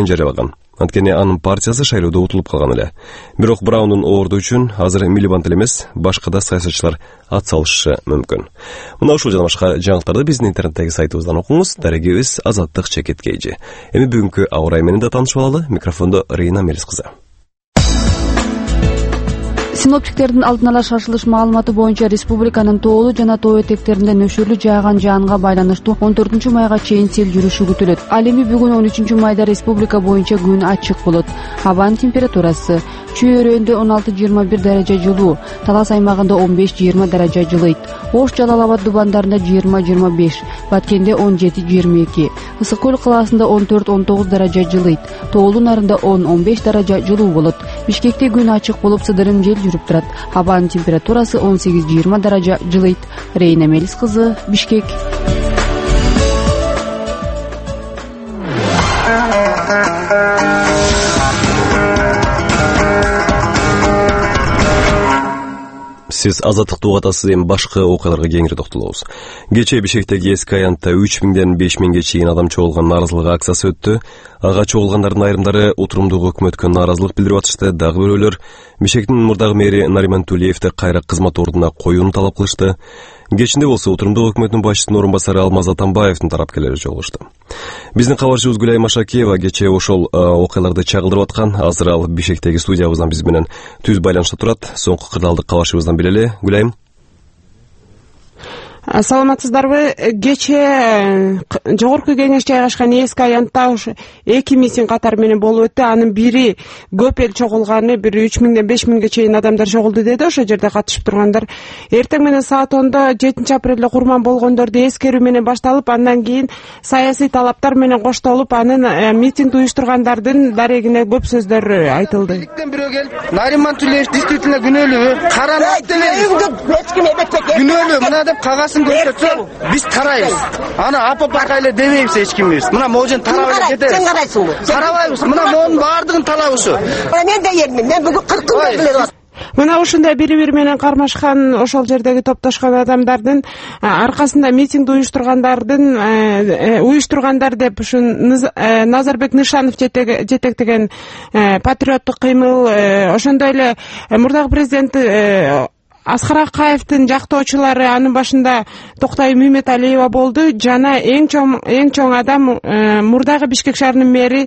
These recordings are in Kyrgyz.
бюллетень жарыялаган. Анткени анын партиясы шайлоодо утулуп калган эле. Бирок Браундун орду үчүн азыр Милибанд эле эмес, башка да саясатчылар ат салышы мүмкүн. Мына ушул жана башка жаңылыктарды биздин интернеттеги сайтыбыздан окуңуз. Дарегибиз Азаттык Чекеткейжи. Эми бүгүнкү аба ырайы менен да таанышып алалы. Микрофондо Рейна Мелис кызы. Синоптиктердин алдын ала шашылыш маалыматы боюнча республиканын тоолуу жана тоо этектеринде нөшөрлүү жааган жаанга байланыштуу 14-майга чейин сел жүрүшү күтүлөт. Ал эми бүгүн 13-майда республика боюнча күн ачык болот. Абанын температурасы Чүй-Өрөндө 16-21 даража жылуу, Талас аймагында 15-20 даража жылыйт. Ош, Жалал Абад дубандарында 20-25, Баткенде 17-22, Ысык көл калаасында 14-19 даража жылыйт. Тоолуу нарында 10-15 даража жылуу болот. Бишкекте күн ачык болуп, сыдырым жел жүрүп турат. Абанын температурасы 18-20 даража жылыйт. Рейна Мелис кызы, Бишкек. Сиз Азаттыкты угатасыз, эми башка окуяларга кеңири токтолобуз. Кечээ Бишкектеги эски аянтта 3000ден 5000ге чейин адам чогулган нааразылык акциясы өттү. Ага чогулгандардын айрымдары отурумдуу өкмөткө нааразылык билдирип атышты. Дагы бирөөлөр Бишкектин мурдагы мэри Нариман Тулеевди кайра кызмат ордуна коюуну талап кылышты. Кечинде болсо отурумдуу өкмөттүн башчысынын орун басары Алмаз Атамбаевдин тарапкерлери жолугушты. Биздин кабарчыбыз Гүлай Машакиева кечээ ошол окуяларды чагылдырып аткан. Азыр ал Бишкектеги студиябыздан биз менен түз байланышта турат. Соңку кырдаалдык кабарчыбыздан билели. Гүлайым. Саламатсыздарбы? Кечээ жогорку кеңеш жайгашкан эски аянтта ушу 2 митинг катар менен болуп өттү. Анын бири көп эл чогулганы, бири 3000ден 5000ге чейин адамдар чогулду деди ошол жерде катышып тургандар. Эртең менен саат 10:00 7 апрелде курман болгондорду эскерүү менен башталып, андан кийин саясий талаптар менен коштолуп, анын митингди уюштургандардын дарегине көп сөздөр айтылды. Бирөө келип, Нариман Тулеев действительно күнөөлүү, каранат күнөөлүү мына деп кагаз көрсөтсө, биз тарайбыз. Аны апа эле демейбиз эч кимибиз. Мына можун тарап эле кетебиз. Сен карайсыңбы? Тарабайбыз. Мына монун баардыгын талап ушу. Мен да элмин. Мен бүгүн 40 күн билет. Мына ушундай бири-бири менен кармашкан ошол жердеги топтошкон адамдардын аркасында митингди уюштургандар деп ушу Назарбек Нышанов жетектеген патриоттук кыймыл, ошондой эле мурдагы президент Аскар Акаевдин жактоочулары, анын башында Токтай Мүймөталиева болду. Жана эң чоң адам мурдагы Бишкек шаарынын мэри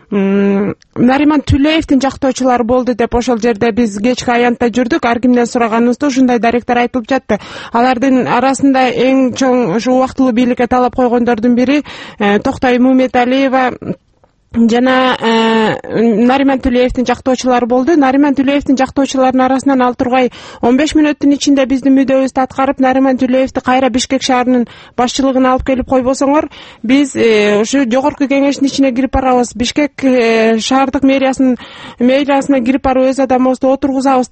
Нариман Тулеевдин жактоочулары болду деп ошол жерде биз кечки аянтта жүрдүк. Ар кимден сураганыбызда ушундай даректер айтылып жатты. Алардын арасында эң чоң ушу убактылуу бийликке талап койгондордун бири Токтай Мүймөталиева жана Нариман Тулеевдин жактоочулары болду. Нариман Тулеевдин жактоочуларынын арасынан ал тургай 15 мүнөттүн ичинде биздин мүдөөбүздү аткарып, Нариман Тулеевди кайра Бишкек шаарынын башчылыгына алып келип койбосоңор, биз ушу жогорку кеңештин ичине кирип барабыз, Бишкек шаардык мэриясына кирип барып өз адамыбызды отургузабыз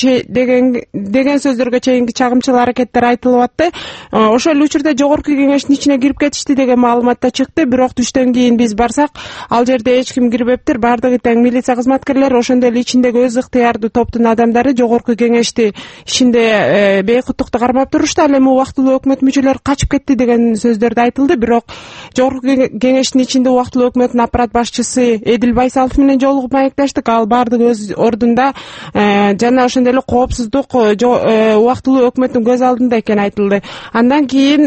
деген сөздөргө чейинки чагымчыл аракеттер айтылып атты. Ошол учурда жогорку кеңештин ичине кирип кетишти деген маалымат да чыкты. Бирок түштөн кийин биз барсак, ал жерде эч ким кирбептир. Бардыгы тең милиция кызматкерлери, ошондой эле ичиндеги өз ыктыярдуу топтун адамдары жогорку кеңешти ичинде бейкуттукту кармап турушту. Ал эми убактылуу өкмөт мүчөлөрү качып кетти деген сөздөрдү айтылды. Бирок жогорку кеңештин ичинде убактылуу өкмөттүн аппарат башчысы Эдил Байсалов менен жолугуп маектештик. Ал бардыгы өз ордунда жана ошондой эле коопсуздук убактылуу өкмөттүн көз алдында экени айтылды. Андан кийин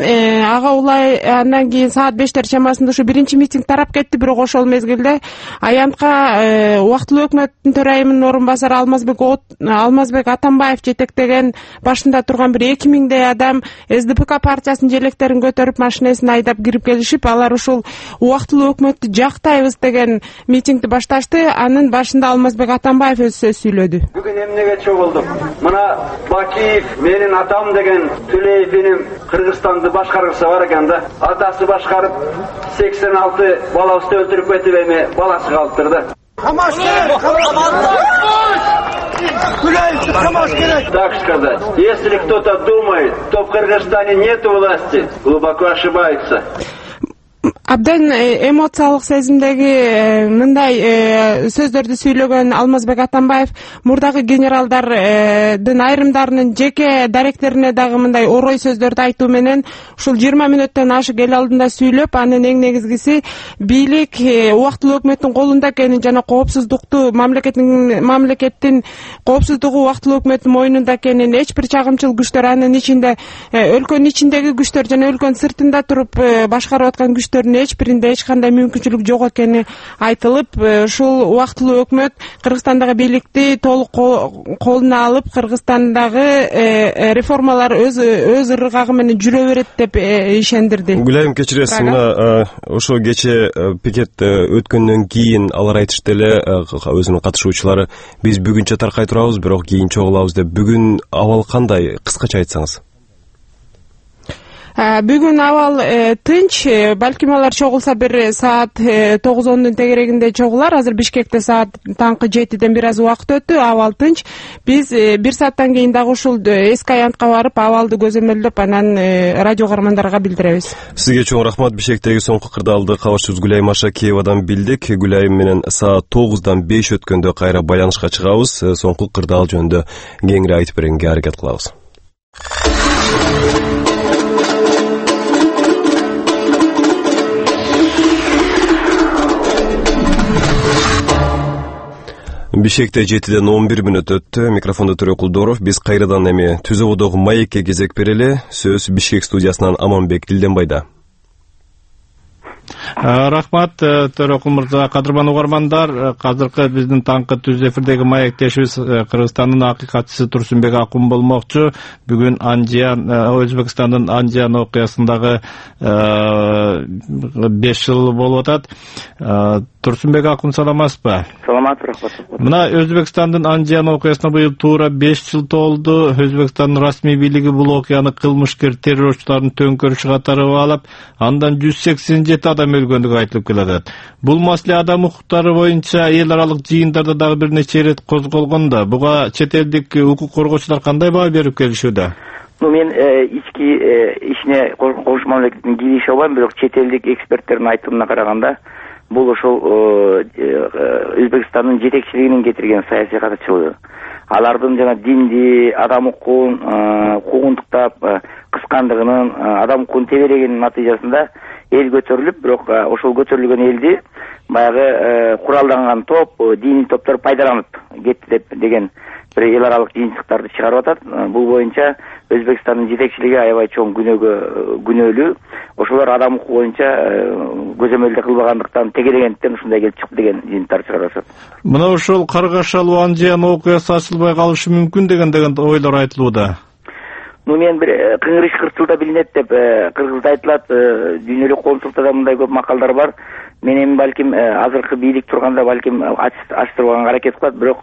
саат 5 чамасында ушу биринчи митинг тарап кетти. Бирок ошол мезгилде аянтка убактылуу өкмөттүн төрайымынын орун басары Алмазбек Атамбаев жетектеген башында турган бир 2000дей адам СДПК партиясынын желектерин көтөрүп машинесин айдап кирип келишип, алар ушул убактылуу өкмөттү жактайбыз деген митингди башташты. Анын башында Алмазбек Атамбаев өз сөз сүйлөдү. Бүгүн эмнеге чогулдук? Мына Бакиев менин атам деген Тулеевдин Кыргызстанды башкаргысы бар экен да. Атасы башкарып 86 балабызды өлтүрүп кетип эми баласы калыптыр да. Так сказать, если кто-то думает, что в Кыргызстане нет власти, глубоко ошибается. Абдан эмоциялык сезимдеги мындай сөздөрдү сүйлөгөн Алмазбек Атамбаев мурдагы генералдардын айрымдарынын жеке даректерине дагы мындай орой сөздөрдү айтуу менен ушул 20 мүнөттөн ашык эл алдында сүйлөп, анын эң негизгиси бийлик убактылуу өкмөттүн колунда экенин жана коопсуздукту мамлекеттин коопсуздугу убактылуу өкмөттүн мойнунда экенин, эч бир чагымчыл күчтөр анын ичинде өлкөнүн ичиндеги күчтөр жана өлкөнүн сыртында туруп башкарып аткан күчтөрдүн эч биринде эч кандай мүмкүнчүлүк жок экени айтылып, ушул убактылуу өкмөт Кыргызстандагы бийликти толук колуна алып, Кыргызстандагы реформалар өз ыргагы менен жүрө берет деп ишендирди. Гүлайым, кечиресиз, мына ошо кече пикет өткөндөн кийин алар айтышты эле, өзүнүн катышуучулары, биз бүгүнчө таркай турабыз, бирок кийин чогулабыз деп. Бүгүн абал кандай? Кыскача айтсаңыз. Бүгүн абал тынч, балким алар чогулса бир саат 9-10 тегерегинде чогулар. Азыр Бишкекте саат таңкы 7ден бир аз убакыт өттү, абал тынч. Биз бир сааттан кийин дагы ушул эски аянтка барып, абалды көзөмөлдөп, анан радио каармандарга билдиребиз. Сизге чоң рахмат. Бишкектеги соңку кырдаалды кабарчыбыз Гүлайым Ашакеевадан билдик. Гүлайым менен саат 9-дан 5 өткөндө кайра байланышка чыгабыз. Соңку кырдаал жөнүндө кеңири айтып беренге аракет кылабыз. Бишкекте 7ден 11 мүнөт өттү. Микрофондо Төрө Кулдоров. Биз кайрадан эми Түзөгүдөгү маекке кезек берели. Сөз Бишкек студиясынан Аманбек Дилденбайда. Рахмат, Төрөкул мырза. Кадырман угармандар, азыркы биздин таңкы түз эфирдеги маектешибиз Кыргызстандын акыйкатчысы Турсунбек Акун болмокчу. Бүгүн Өзбекстандын Анжан окуясындагы 5 жыл болуп атат. Турсунбек Акун, саламатсызбы? Саламат, рахмат. Мына Өзбекстандын Анжан окуясына быйыл туура 5 жыл толду. Өзбекстандын расмий бийлиги бул окуяны кылмышкер террорчулардын төңкөрүшү катары баалап, андан 187 адам өлгөндүгү айтылып келет. Бул маселе адам укуктары боюнча эл аралык жыйындарда дагы бир нече ирет козголгон да. Буга чет элдик укук коргоочулар кандай баа берип келишүүдө? Мен ички ишине кош мамлекеттин кириши албайм, бирок чет элдик эксперттердин айтымына караганда, бул ошол Өзбекстандын жетекчилигинин кетирген саясий катчылыгы. Алардын жана динди, адам укугун куугунтуктап кыскандыгынын, адам укугун тебелегенин натыйжасында эл көтөрүлүп, бирок ошол көтөрүлгөн элди баягы куралданган топ, диний топтор пайдаланып кетти деген бир эл аралык жыйынтыктарды чыгарып атат. Бул боюнча Өзбекстандын жетекчилиги аябай чоң күнөөлүү. Ошолор адам укугу боюнча көзөмөлдө кылбагандыктан, тегелегендиктен ушундай келип чыкты деген жыйынтыктар чыгарып атат. Мына ушул Каргашалуу Анжан окуясы ачылбай калышы мүмкүн деген ойлор айтылууда. Мен бир кыңырыш кыртылда билинет деп кыргызда айтылат, дүйнөлүк коомчулукта мындай көп макалдар бар. Мен эми балким азыркы бийлик турганда балким ачтырганга аракет кылат, бирок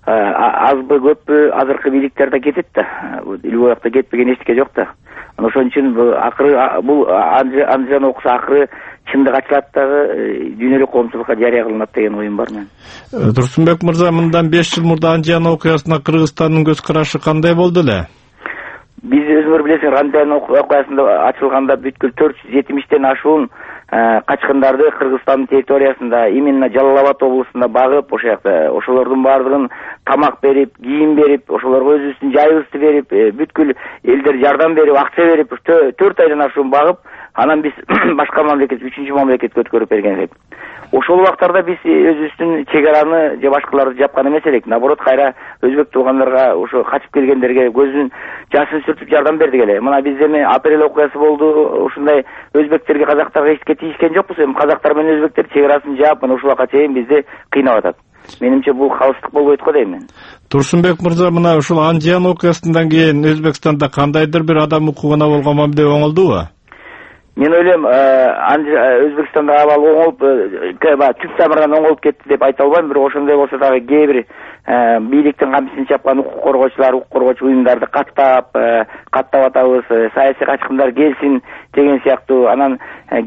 азбы көппү азыркы бийликтер да кетет да. Любой жакта кетпеген эчтеке жок да. Ошон үчүн акыры бул Анжан окуусу акыры чындык ачылат дагы дүйнөлүк коомчулукка жарыя кылынат деген оюм бар мен. Турсунбек мырза, мындан 5 жыл мурда Анжан окуясына Кыргызстандын көз карашы кандай болду эле? Биз өзүңөр билесиңер, Анжан окуясында ачылганда бүткүл 470ден ашуун качкындарды Кыргызстандын территориясында, именно Жалал-Абад облусунда багып, ошол жакта ошолордун баардыгын тамак берип, кийим берип, ошолорго өзүбүздүн жайыбызды берип, бүткүл элдер жардам берип, акча берип, 4 айдан ашуун багып, анан биз башка мамлекет, 3-чү мамлекетке өткөрүп берген элек. Ошол убактарда биз өзүбүздүн чек араны же башкаларды жапкан эмес элек. Наоборот, кайра өзбек туугандарга, ошо качып келгендерге көзүн жашын сүртүп жардам бердик эле. Мына биз эми апрель окуясы болду, ушундай өзбектерге, казактарга эчтеке тийишкен жокпуз. Эми казактар менен өзбектер чек арасын жаап, мына ушул убакка чейин бизди кыйнап атат. Менимче бул калыстык болбойт го дейм мен. Турсунбек мырза, мына ушул Анжан окуясынан кийин Өзбекстанда кандайдыр бир адам укугуна болгон мамиле оңолдубу? Мен ойлойм, Өзбекстанда абал оңолуп, түп тамырынан оңолуп кетти деп айта албайм, бирок ошондой болсо дагы кээ бир бийликтин камчысын чапкан укук коргоочу уюмдарды каттап атабыз, саясий качкындар келсин деген сыяктуу, анан кээ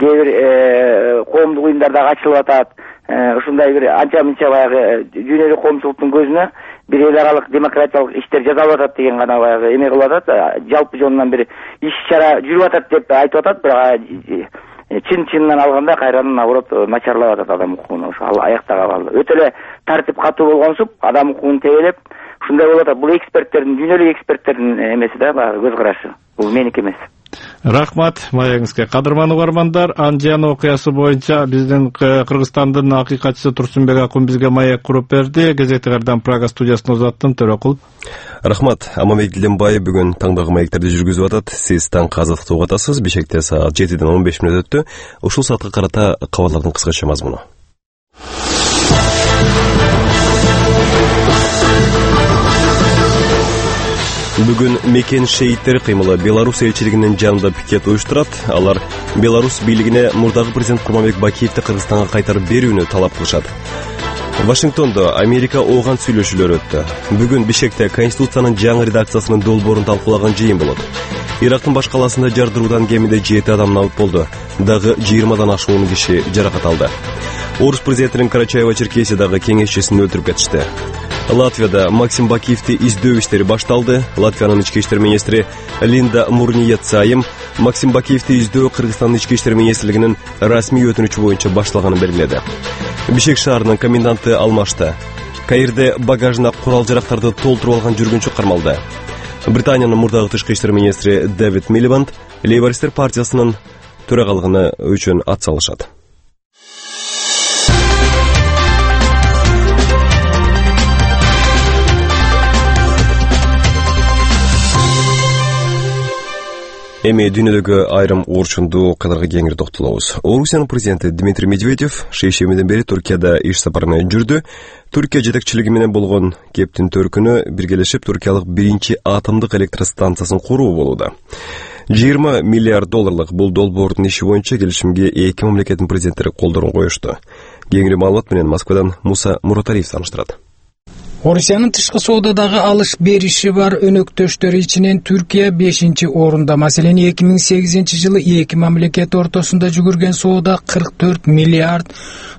бир коомдук уюмдар дагы ачылып атат. Ушундай бир анча-мынча баягы дүйнөлүк коомчулуктун көзүнө бир эл аралык демократиялык иштер жасалып атат деген гана баягы эме кылып атат, жалпы жонунан бир иш чара жүрүп атат деп айтып атат, бирок чынынан алганда кайрадан наоборот начарлап атат адам укугун. Ошо ал аякта калды. Өтө эле тартип катуу болгонсуп, адам укугун тебелеп, ушундай болуп атат. Бул эксперттердин, дүйнөлүк эксперттердин эмеси да, баягы көз карашы. Бул меники эмес. Рахмат маегиңизге. Кадырман угармандар, Анжан окуясы боюнча биздин Кыргызстандын акыйкатчысы Турсунбек акын бизге маек куруп берди. Газеттерден Прага студиясына узаттым. Төрөкул. Рахмат. Амамбек Дилембай бүгүн таңдагы маектерди жүргүзүп атат. Сиз таңкы азаттыкты угуп атасыз. Бишкекте саат 7ден 15 мүнөт өттү. Ушул саатка карата кабарлардын кыскача мазмуну. Бүгүн мекен шейиттери кыймылы Беларусь элчилигинин жанында пикет уюштурат. Алар Беларусь бийлигине мурдагы президент Курманбек Бакиевди Кыргызстанга кайтарып берүүнү талап кылышат. Вашингтондо Америка ооган сүйлөшүүлөр өттү. Бүгүн Бишкекте Конституциянын жаңы редакциясынын долбоорун талкуулаган жыйын болот. Ирактын баш каласында жардыруудан кеминде 7 адам набыт болду. Дагы 20дан ашуун киши жаракат алды. Орус президентинин Карачаева-Черкесиядагы кеңешчисин өлтүрүп кетишти. Латвияда Максим Бакиевди издөө иштери башталды. Латвиянын ички иштер министри Линда Мурниецайым Максим Бакиевди издөө Кыргызстандын ички иштер министрлигинин расмий өтүнүчү боюнча башталганын белгиледи. Бишкек шаарынын коменданты алмашты. Каирде багажына курал-жарактарды толтуруп алган жүргүнчү кармалды. Британиянын мурдагы тышкы иштер министри Дэвид Милибанд Лейбористер партиясынын төрагалыгына үчүн ат салышат. Эми дүйнөдөгү айрым орчундуу окуяларга кеңири токтолобуз. Орусиянын президенти Дмитрий Медведев шейшемиден бери Түркияда иш сапарына жүрдү. Түркия жетекчилиги менен болгон кептин төркүнү биргелешип Түркиялык биринчи атомдук электростанциясын куруу болууда. $20 миллиард бул долбоордун иши боюнча келишимге эки мамлекеттин президенттери колдорун коюшту. Кеңири маалымат менен Москвадан Муса Мураталиев таныштырат. Орусиянын тышкы соодадагы алыш бериши бар өнөктөштөрү ичинен Түркия 5-орунда. Маселен 2008-жылы эки мамлекет ортосунда жүгүргөн соода $44 миллиард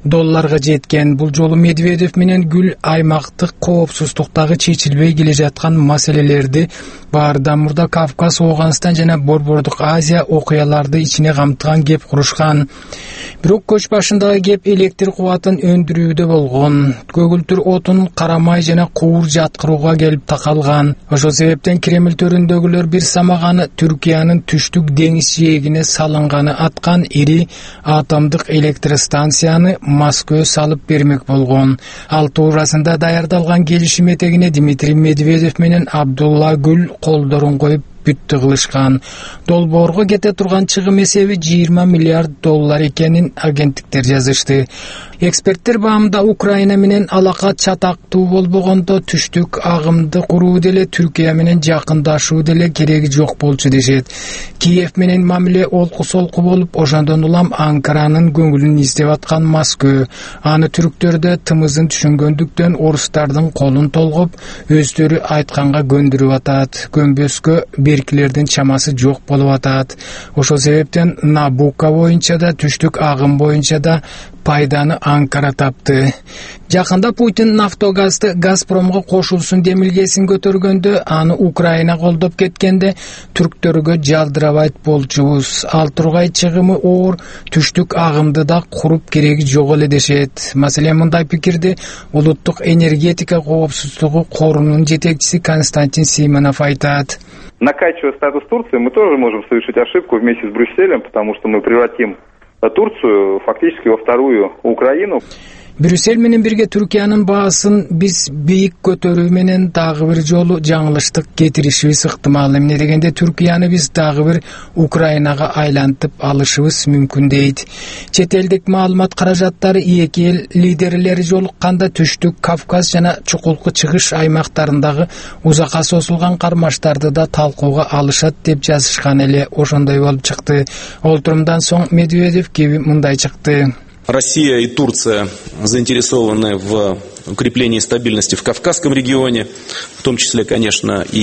жеткен. Бул жолу Медведев менен Гүл аймактык коопсуздуктагы чечилбей келе жаткан маселелерди баардан мурда Кавказ, Ооганстан жана Борбордук Азия окуяларды ичине камтыган кеп курушкан. Бирок көч башындагы кеп электр кубатын өндүрүүдө болгон. Көгүлтүр отун карамай жана куур жаткырууга келип такалган. Ошол себептен Кремль төрүндөгүлөр бир самаганы Түркиянын түштүк деңиз жээгине салынганы аткан ири атомдук электростанцияны Москва салып бермек болгон. Ал туурасында даярдалган келишим этегине Дмитрий Медведев менен Абдулла Гүл колдорун коюп бүттү кылышкан. Долбоорго кете турган чыгым эсеби $20 миллиард экенин агенттиктер жазышты. Эксперттер баамда Украина менен алака чатактуу болбогондо түштүк агымды куруу деле Түркия менен жакындашуу деле кереги жок болчу дешет. Киев менен мамиле олку-солку болуп, ошондон улам Анкаранын көңүлүн издеп аткан Москва аны түрктөрдө тымызын түшүнгөндүктөн орустардын колун толгоп, өздөрү айтканга көндүрүп атат. Көнбөскө беркилердин чамасы жок болуп атат. Ошол себептен Набука боюнча да, түштүк агым боюнча да пайданы Анкара тапты. Жакында Путин Нафтогазды Газпромго кошулсун демилгесин көтөргөндө, аны Украина колдоп кеткенде түрктөргө жалдырабайт болчубуз. Ал тургай чыгымы оор, түштүк агымды да куруп кереги жок эле дешет. Маселен, мындай пикирди Улуттук энергетика коопсуздугу корунун жетекчиси Константин Симонов айтат. Накачивая статус Турции, мы тоже можем совершить ошибку вместе с Брюсселем, потому что мы превратим Турцию фактически во вторую Украину. Брюссель менен бирге Түркиянын баасын биз бийик көтөрүү менен дагы бир жолу жаңылыштык кетиришибиз ыктымал. Эмне дегенде Түркияны биз дагы бир Украинага айлантып алышыбыз мүмкүн дейт. Чет элдик маалымат каражаттары эки эл лидерлери жолукканда түштүк Кавказ жана чукулку чыгыш аймактарындагы узакка созулган кармаштарды да талкууга алышат деп жазышкан эле. Ошондой болуп чыкты. Олтурумдан соң Медведев кеби мындай чыкты. Россия и Турция заинтересованы в укреплении стабильности в Кавказском регионе, в том числе, конечно, и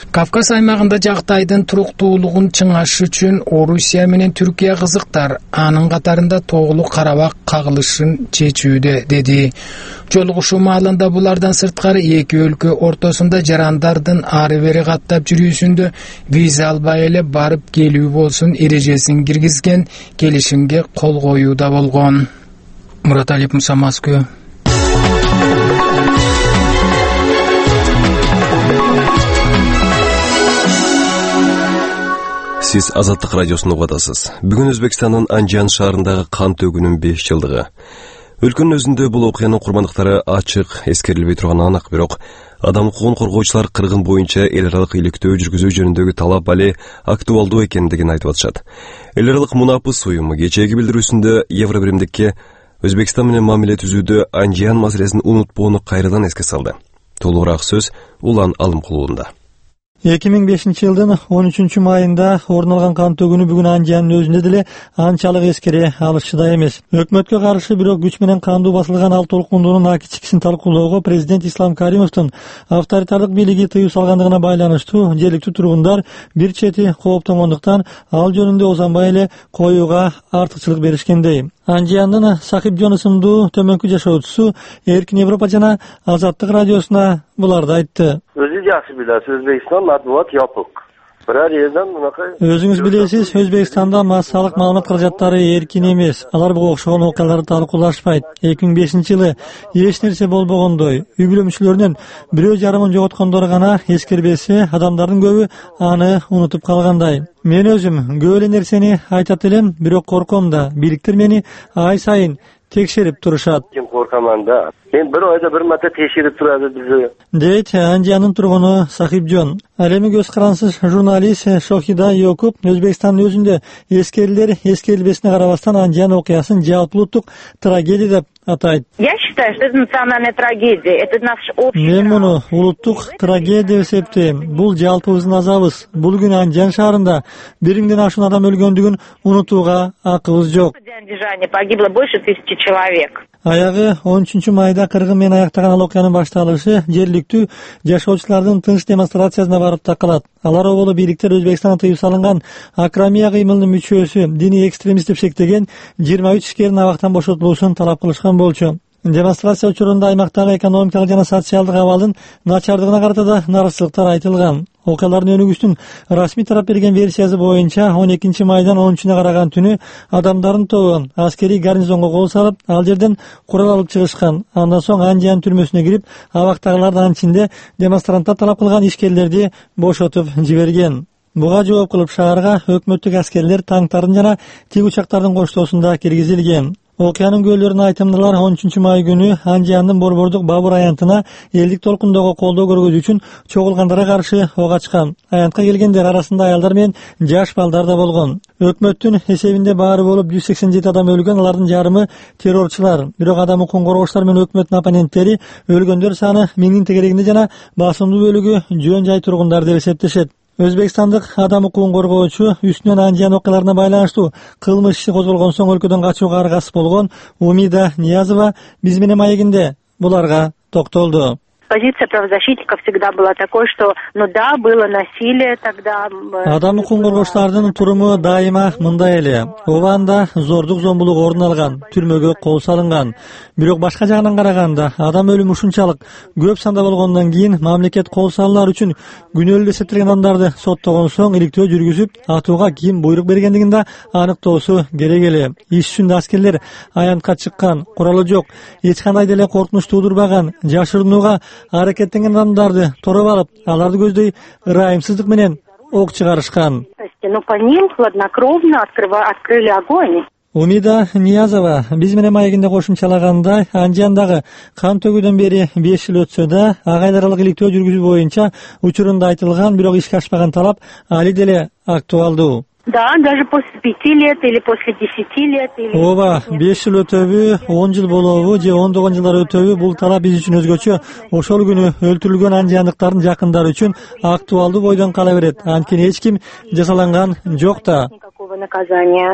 Кавказ аймагында жагдайдын туруктуулугун чыңаш үчүн Орусия менен Түркия кызыктар. Анын катарында Тоолук Карабак кагылышын чечүүдө, деди. Жолугушуу маалында булардан сырткары эки өлкө ортосунда жарандардын ары бери каттап жүрүүсүндө виза албай эле барып келүү болсун эрежесин киргизген келишимге кол коюуда болгон. Мураталиев, Муса, Москва. Сиз Азаттык радиосун угуп атасыз. Бүгүн Өзбекстандын Анжан шаарындагы кан төгүүнүн 5 жылдыгы. Өлкөнүн өзүндө бул окуянын курмандыктары ачык эскерилбей турганы анак, бирок адам укугун коргоочулар кыргын боюнча эл аралык иликтөө жүргүзүү жөнүндөгү талап али актуалдуу экендигин айтып атышат. Эл аралык мунапыс уюму кечээги билдирүүсүндө Евробиримдикке Өзбекстан менен мамиле түзүүдө Анжан маселесин унутпоону кайрадан эске салды. Толугураак сөз Улан Алымкулуунда. 2005-жылдын 13 майында орун алган кан төгүүнү бүгүн Анжандын өзүндө деле анчалык эскере алышчыда эмес. Өкмөткө каршы бирок күч менен кандуу басылган ал толкундуунун акичикисин талкуулоого президент Ислам Каримовдун авторитардык бийлиги тыюу салгандыгына байланыштуу жергиликтүү тургундар бир чети кооптонгондуктан ал жөнүндө узанбай эле коюуга артыкчылык беришкендей. Анжандын Сахибжон ысымдуу төмөнкү жашоочусу Эркин Европа жана Азаттык радиосуна буларды айтты. Өзү жакшы билет, Өзбекстан матбуат жапык. Бирер жерден мынакай. Өзүңүз билесиз, Өзбекстанда массалык маалымат каражаттары эркин эмес. Алар буга окшогон окуяларды талкуулашпайт. 2005-жылы эч нерсе болбогондой, үй бүлө мүчөлөрүнүн бирөө жарымын жоготкондору гана эскербесе, адамдардын көбү аны унутуп калгандай. Мен өзүм көп эле нерсени айтат элем, бирок корком да. Бийликтер мени ай сайын текшерип турушат. Коркаман да. Мен бир айда бир марта текшерип турады бизди. Дейт Анжанын тургуну Сахибжон. Ал эми көз карансыз журналист Шохида Йокуп Өзбекстандын өзүндө эскерилер эскерилбесине карабастан Анжан окуясын жалпы улуттук трагедия деп атайт. Я считаю, что это национальная трагедия. Это наш общий. Мен муну улуттук трагедия деп эсептейм. Бул жалпыбыздын азабыбыз. Бул күнү Анжан шаарында 1000ден ашуун адам өлгөндүгүн унутууга акыбыз жок. Погибло больше 1000 человек. Аягы 13 майда кыргын менен аяктаган ал окуянын башталышы жергиликтүү жашоочулардын тынч демонстрациясына барып такалат. Алар оболу бийликтер Өзбекстанда тыюу салынган Акрамия кыймылынын мүчөсү, диний экстремист деп шектеген 23 ишкердин абактан бошотулуусун талап кылышкан болчу. Демонстрация учурунда аймактагы экономикалык жана социалдык абалдын начардыгына карата да наразычылыктар айтылган. Окуялардын өнүгүүсүнүн расмий тарап берген версиясы боюнча 12 майдан 13-үнө караган түнү адамдардын тобу аскерий гарнизонго кол салып, ал жерден курал алып чыгышкан. Андан соң Анжан түрмөсүнө кирип, абактагылардын ичинде демонстранттар талап кылган ишкерлерди бошотуп жиберген. Буга жооп кылып шаарга өкмөттүк аскерлер танктардын жана тик учактардын коштоосунда киргизилген. Окуянын күбөлөрүнө айтымдылар 13 май күнү Анжандын борбордук Бабур аянтына элдик толкундогу колдоо көргөзүү үчүн чогулгандарга каршы ок ачкан. Аянтка келгендер арасында аялдар менен жаш балдар да болгон. Өкмөттүн эсебинде баары болуп 187 адам өлгөн, алардын жарымы террорчулар. Бирок адам укугун коргоочулар менен өкмөттүн оппоненттери өлгөндөр саны 1000дин тегерегинде жана басымдуу бөлүгү жөн жай тургундар деп эсептешет. Өзбекстандык адам укугун коргоочу үстүнөн Анжан окуяларына байланыштуу кылмыш иши козголгон соң өлкөдөн качууга аргасыз болгон Умида Ниязова биз менен маегинде буларга токтолду. Позиция правозащитников всегда была такой, что, да, было насилие тогда. Адам укугун коргоочулардын туруму дайыма мындай эле. Ооба зордук зомбулук орун алган, түрмөгө кол салынган. Бирок башка жагынан караганда, адам өлүмү ушунчалык көп санда болгондон кийин мамлекет кол салуулар үчүн күнөөлүү эсептелген адамдарды соттогон соң иликтөө жүргүзүп, атууга ким буйрук бергендигин да аныктоосу керек эле. Иш үчүндө аскерлер аянтка чыккан, куралы жок, эч кандай деле коркунуч туудурбаган, жашырынууга аракеттенген адамдарды тороп алып, аларды көздөй ырайымсыздык менен ок чыгарышкан. По ним хладнокровно открыли огонь. Умида Ниязова биз менен маегинде кошумчалагандай, Анжандагы кан төгүүдөн бери 5 жыл өтсө да, агайлар аралык иликтөө жүргүзүү боюнча учурунда айтылган, бирок ишке ашпаган талап али деле актуалдуу. Да, даже после 5 лет или после 10 лет. Ооба, 5 жыл өтөбү, 10 жыл болобу, же 19 жылдар өтөбү, бул талап биз үчүн өзгөчө. Ошол күнү өлтүрүлгөн анжандыктардын жакындары үчүн актуалдуу бойдон кала берет. Анткени эч ким жазаланган жок да.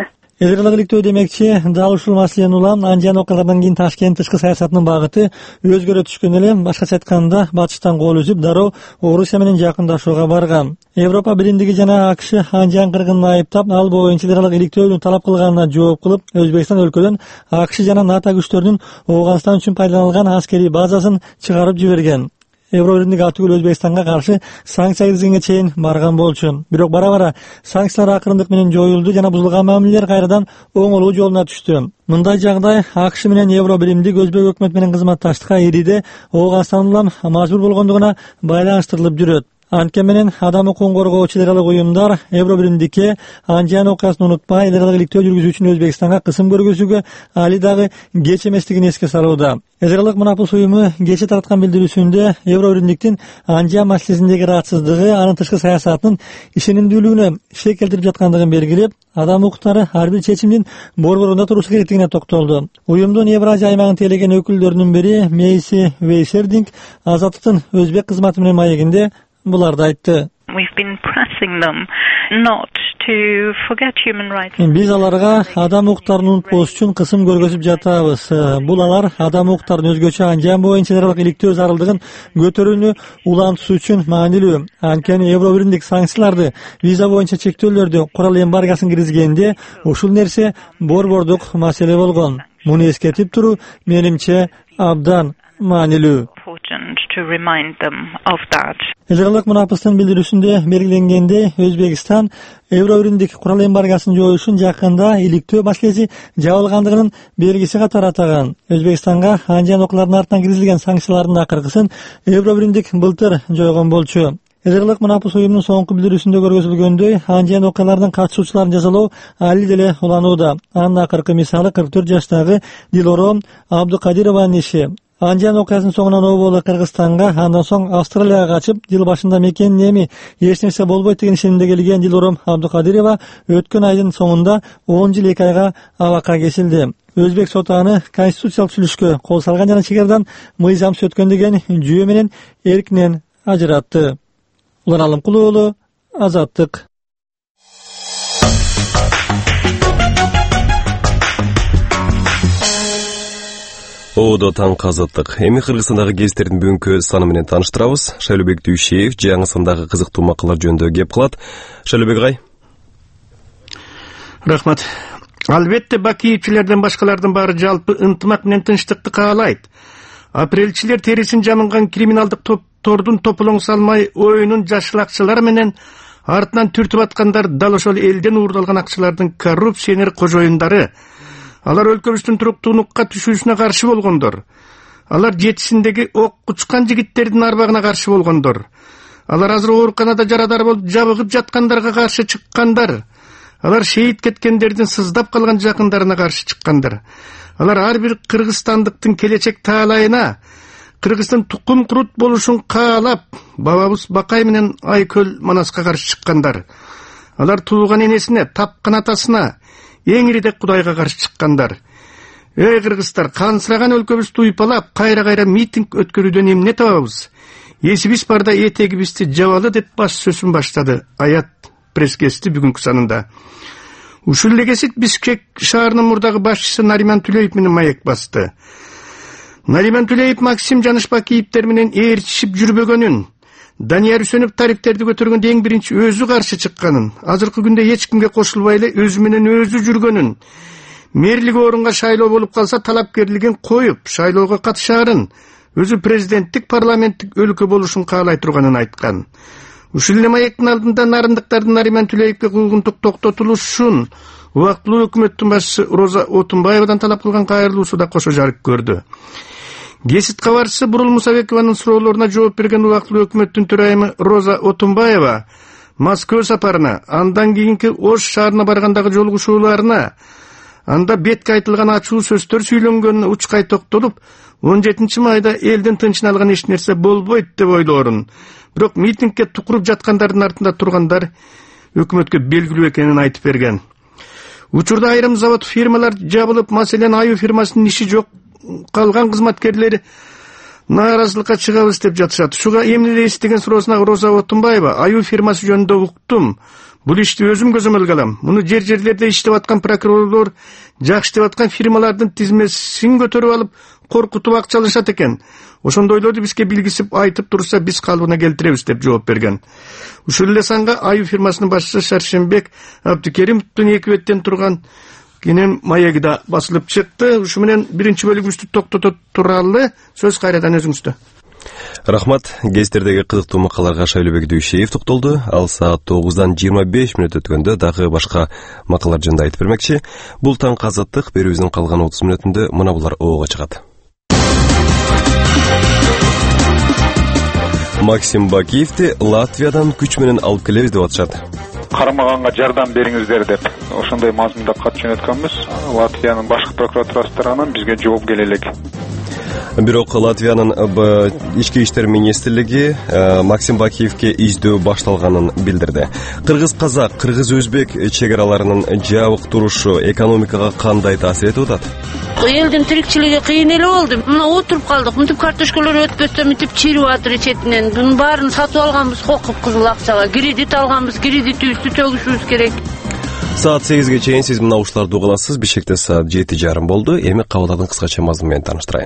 Эзерлик иликтөө демекчи, дал ушул маселени улам анжан окуялардан кийин Ташкент тышкы саясатынын багыты өзгөрө түшкөн эле, башкача айтканда батыштан кол үзүп дароо Орусия менен жакындашууга барган. Европа биримдиги жана АКШ анжан кыргынын айыптап, ал боюнча эзерлик иликтөөнү талап кылганына жооп кылып, Өзбекстан өлкөдөн АКШ жана НАТО күчтөрүнүн Ооганстан үчүн пайдаланылган аскерий базасын чыгарып жиберген. Евробиримдик атүгүл Өзбекстанга каршы санкция киргизгенге чейин барган болчу. Бирок бара-бара санкциялар акырындык менен жоюлду жана бузулган мамилелер кайрадан оңолуу жолуна түштү. Мындай жагдай АКШ менен Евробиримдик Өзбек өкмөтү менен кызматташтыкка ириде Ооганстан улам мажбур болгондугуна байланыштырылып жүрөт. Анткени менен адам укугун коргоочу чыгарылык уюмдар Евробиримдикке анжан окуясын унутпай эзерлик иликтөө жүргүзүү үчүн Өзбекстанга кысым көргөзүүгө али дагы кеч эместигин эске салууда. Эзерлик Мунапус уюму кечээ тараткан билдирүүсүндө Евробиримдиктин анжан маселесиндеги ыраатсыздыгы анын тышкы саясатынын ишенимдүүлүгүнө шек келтирип жаткандыгын белгилеп, адам укуктары ар бир чечимдин борборунда турушу керектигине токтолду. Уюмдун Евразия аймагын тейлеген өкүлдөрүнүн бири Мейси Вейсердинг Азаттыктын өзбек кызматы менен маегинде буларды айтты. Биз аларга адам укуктарын унутпош үчүн кысым көргөзүп жатабыз. Бул алар адам укуктарын өзгөчө анжан боюнча эзерлик иликтөө зарылдыгын көтөрүүнү улантуу үчүн маанилүү. Анткени Евробиримдик санкцияларды, виза боюнча чектөөлөрдү, курал эмбаргосын киргизгенде ушул нерсе борбордук маселе болгон. Муну эскертип туруу менимче абдан маанилүү. Эзерлик Мунапустун билдирүүсүндө белгиленгендей, Өзбекстан Евробиримдик курал эмбаргосын жоюшун жакында иликтөө маселеси жабылгандыгынын белгиси катары атаган. Өзбекстанга анжан окуялардын артынан киргизилген санкциялардын акыркысын Евробиримдик былтыр жойгон болчу. Эзерлик Мунапус уюмунун соңку билдирүүсүндө көргөзүлгөндөй, анжан окуялардын катышуучуларын жазалоо али деле уланууда. Анын акыркы мисалы 44 жаштагы Дилором Абдукадированын иши. Анжан окуясынын соңунан оболу Кыргызстанга, андан соң Австралияга качып, жыл башында мекенин эми эч нерсе болбойт деген ишенимде келген Дилором Абдукадирова өткөн айдын соңунда 10 жыл 2 айга абакка кесилди. Өзбек соту аны конституциялык сүйлөшкө кол салган жана чегарадан мыйзамсыз өткөн деген жүйө менен эркинен ажыратты. Улан Алымкулуу уулу, Азаттык. Оодо таң казаттык. Эми Кыргызстандагы гезиттердин бүгүнкү саны менен тааныштырабыз. Шайлообек Дүйшеев жаңы сандагы кызыктуу макалалар жөнүндө кеп кылат. Шайлообек агай. Рахмат. Албетте бакиевчилерден башкалардын баары жалпы ынтымак менен тынчтыкты каалайт. Апрелчилер терисин жамынган криминалдык топтордун тополоң салмай оюнун жашыл акчалары менен артынан түртүп аткандар дал ошол элден уурдалган акчалардын коррупционер кожоюндары. Алар өлкөбүздүн туруктуулукка түшүүсүнө каршы болгондор. Алар жетисиндеги ок учкан жигиттердин арбагына каршы болгондор. Алар азыр ооруканада жарадар болуп жабыгып жаткандарга каршы чыккандар. Алар шейит кеткендердин сыздап калган жакындарына каршы чыккандар. Алар ар бир кыргызстандыктын келечек таалайына, Кыргыздын тукум курут болушун каалап, бабабыз Бакай менен Айкөл Манаска каршы чыккандар. Алар туулган энесине, тапкан атасына, эң ириде Кудайга каршы чыккандар. Эй кыргыздар, кансыраган өлкөбүздү уйпалап, кайра-кайра митинг өткөрүүдөн эмне табабыз? Эсибиз барда этегибизди жабалы деп баш сөзүн баштады Аят пресс-гести бүгүнкү санында. Ушул эле кезек Бишкек шаарынын мурдагы башчысы Нариман Түлеев менен маек басты. Нариман Түлеев Максим Жанышбакиевтер менен ээрчишип жүрбөгөнүн, Данияр Үсөнов тарифтерди көтөргөндө эң биринчи өзү каршы чыкканын, азыркы күндө эч кимге кошулбай эле өзү менен өзү жүргөнүн, мэрлик орунга шайлоо болуп калса талапкерлигин коюп, шайлоого катышаарын, өзү президенттик парламенттик өлкө болушун каалай турганын айткан. Ушул эле маектин алдында нарындыктардын Нариман Түлеевге куугунтук токтотулушун убактылуу өкмөттүн башчысы Роза Отунбаевадан талап кылган кайрылуусу да кошо жарык көрдү. Гезит кабарчысы Бурул Мусабекованын суроолоруна жооп берген убактылуу өкмөттүн төрайымы Роза Отунбаева Москва сапарына, андан кийинки Ош шаарына баргандагы жолугушууларына, анда бетке айтылган ачуу сөздөр сүйлөнгөнүнө учкай токтолуп, 17 майда элдин тынчын алган эч нерсе болбойт деп ойлоорун, бирок митингге тукуруп жаткандардын артында тургандар өкмөткө белгилүү экенин айтып берген. Учурда айрым завод фирмалар жабылып, маселен Аю фирмасынын иши жок калган кызматкерлери нааразылыкка чыгабыз деп жатышат. Ушуга эмне дейсиз деген суроосуна Роза Отунбаева, Аю фирмасы жөнүндө уктум. Бул ишти өзүм көзөмөлгө алам. Муну жерлерде иштеп аткан прокурорлор, жак иштеп аткан фирмалардын тизмесин көтөрүп алып, коркутуп акчалашат экен. Ошондойлорду бизге билгисип айтып турса, биз калыбына келтиребиз деп жооп берген. Ушул эле санга Аю фирмасынын башчысы Шаршембек Абдукеримовдун 2 беттен турган кенен маеги да басылып чыкты. Ушу менен биринчи бөлүгүбүздү токтото туралы сөз кайрадан өзүңүздө. Рахмат. Гезитердеги кызыктуу макалаларга Шайлообек Дүйшеев токтолду. Ал саат 9-дан 25 мүнөт өткөндө дагы башка макалалар жөнүндө айтып бермекчи. Бул таң азаттык берүүбүздүн калган 30 мүнөтүндө мына булар оого чыгат. Максим Бакиевди Латвиядан күч менен алып келебиз деп атышат. Карамаганга жардам бериңиздер деп ошондой мазмунда кат жөнөткөнбүз. Латвиянын башкы прокуратурасы тарабынан бизге жооп келе элек. Бирок Латвиянын ички иштер министрлиги Максим Бакиевге издөө башталганын билдирди. Кыргыз-казак, кыргыз-өзбек чек араларынын жабык турушу экономикага кандай таасир этип атат? Элдин тирикчилиги кыйын эле болду. Мына отуруп калдык. Мынтип картошкалар өтпөстө мынтип чирип атыр четинен. Бунун баарын сатып алганбыз копкузул акчага. Кредит алганбыз, кредитибизди төгүшүбүз керек. Саат 8-ге чейин сиз мына уштарды угуласыз. Бишкекте саат 7:30 болду. Эми кабылдардын кыскача мазмуну менен тааныштырайын.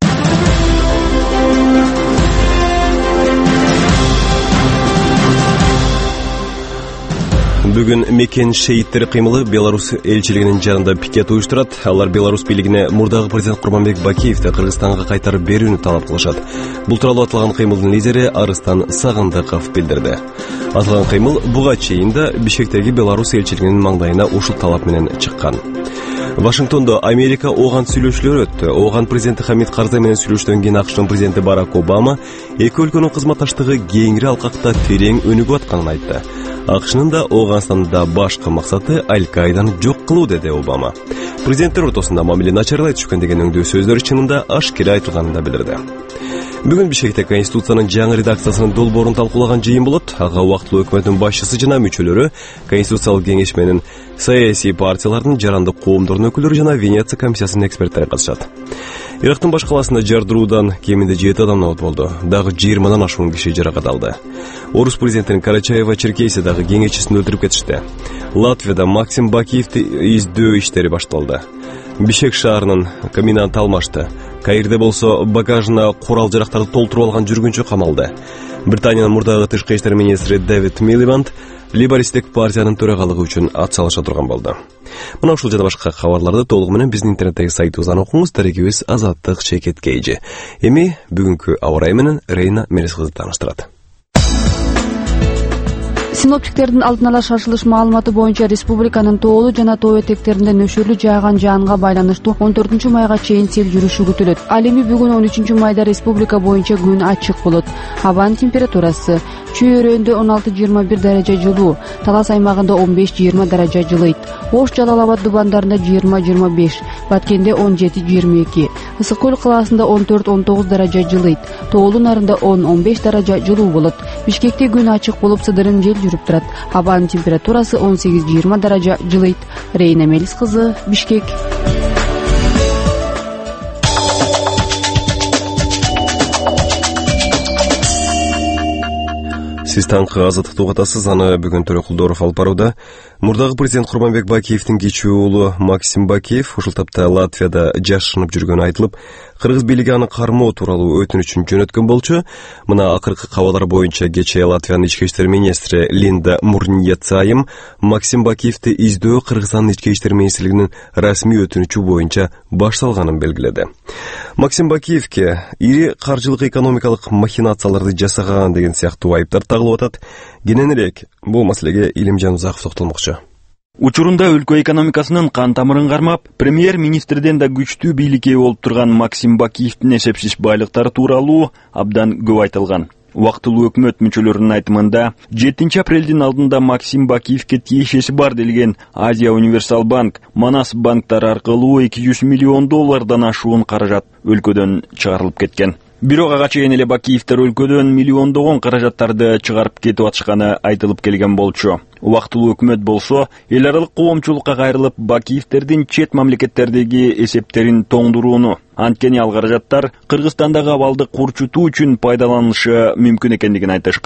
Бүгүн Мекен шейиттери кыймылы Беларусь элчилигинин жанында пикет уюштурат. Алар Беларусь бийлигине мурдагы президент Курманбек Бакиевди Кыргызстанга кайтарып берүүнү талап кылышат. Бул тууралуу аталган кыймылдын лидери Арыстан Сагындыков билдирди. Аталган кыймыл буга чейин да Бишкектеги Беларусь элчилигинин маңдайына ушул талап менен чыккан. Вашингтондо Америка ооган сүйлөшүүлөр өттү. Ооган президенти Хамид Карзай менен сүйлөштөн кийин АКШтын президенти Барак Обама эки өлкөнүн кызматташтыгы кеңири алкакта терең өнүгүп атканын айтты. АКШнын да Ооганданда башкы максаты Аль-Каиданы жок кылуу деди Обама. Президенттер ортосунда мамиле начарлай түшкөн деген өңдүү сөздөр чынында ашкере айтылганын да билдирди. Бүгүн Бишкекте Конституциянын жаңы редакциясынын долбоорун талкуулаган жыйын болот. Ага убактылуу өкмөттүн башчысы жана мүчөлөрү, Конституциялык кеңеш менен саясий партиялардын жарандык коомдордун өкүлдөрү жана Венеция комиссиясынын эксперттери катышат. Ирактын баш каласында жардыруудан кеминде 7 адам набат болду. Дагы 20-дан ашуун киши жаракат алды. Орус президентин Карачаева-Черкесия дагы кеңешчисин өлтүрүп кетишти. Латвияда Максим Бакиевди издөө иштери башталды. Бишкек шаарынын коменданты алмашты. Каирде болсо багажына курал жарактарды толтуруп алган жүргүнчү камалды. Британиянын мурдагы тышкы иштер министри Дэвид Милибанд Лейбористтик партиянын төрагалыгы үчүн ат салыша турган болду. Мына ушул жана башка кабарларды толугу менен биздин интернеттеги сайтыбыздан окуңуз. Тарегибиз Азаттык Чекет Кейжи. Эми бүгүнкү аба ырайы менен Рейна Мерис кызы тааныштырат. Синоптиктердин алдын ала шашылыш маалыматы боюнча республиканын тоолуу жана тоо этектеринде нөшөрлүү жааган жаанга байланыштуу 14 майга чейин сел жүрүшү күтүлөт. Ал эми бүгүн 13 майда республика боюнча күн ачык болот. Абанын температурасы Чүй-Өрөндө 16-21 даража жылуу, Талас аймагында 15-20 даража жылыйт. Ош, Жалал Абад дубандарында 20-25, Баткенде 17-22, Ысык Көл калаасында 14-19 даража жылыйт. Тоолуу нарында 10-15 даража жылуу болот. Бишкекте күн ачык болуп, сыдырым жел жүрүп турат. Абанын температурасы 18-20 даража жылыйт. Рейна Мелис кызы, Бишкек. Сиз таңкы азаттыкты угатасыз. Аны бүгүн Төрө Кулдоров алып барууда. Мурдагы президент Курманбек Бакиевдин кичүү уулу Максим Бакиев ушул тапта Латвияда жашынып жүргөнү айтылып, кыргыз бийлиги аны кармоо тууралуу өтүнүчүн жөнөткөн болчу. Мына акыркы кабарлар боюнча кечээ Латвиянын ички иштер министри Линда Мурньецайым Максим Бакиевди издөө Кыргызстандын ички иштер министрлигинин расмий өтүнүчү боюнча башталганын белгиледи. Максим Бакиевге ири каржылык экономикалык махинацияларды жасаган деген сыяктуу айыптар тагылып атат. Кененирээк бул маселеге Илимжан Узаков токтолмокчу. Учурунда өлкө экономикасынын кан тамырын кармап, премьер-министрден да күчтүү бийликке болуп турган Максим Бакиевдин эсепсиз байлыктары тууралуу абдан көп айтылган. Убактылуу өкмөт мүчөлөрүнүн айтымында 7 апрелдин алдында Максим Бакиевге тиешеси бар делген Азия Универсал банк, Манас банктары аркылуу 200 миллион доллардан ашуун каражат өлкөдөн чыгарылып кеткен. Бирок ага чейин эле Бакиевдер өлкөдөн миллиондогон каражаттарды чыгарып кетип атышканы айтылып келген болчу. Убактылуу өкмөт болсо, эл аралык коомчулукка кайрылып, Бакиевдердин чет мамлекеттердеги эсептерин тоңдурууну, анткени ал каражаттар Кыргызстандагы абалды курчутуу үчүн пайдаланышы мүмкүн экендигин айтышкан.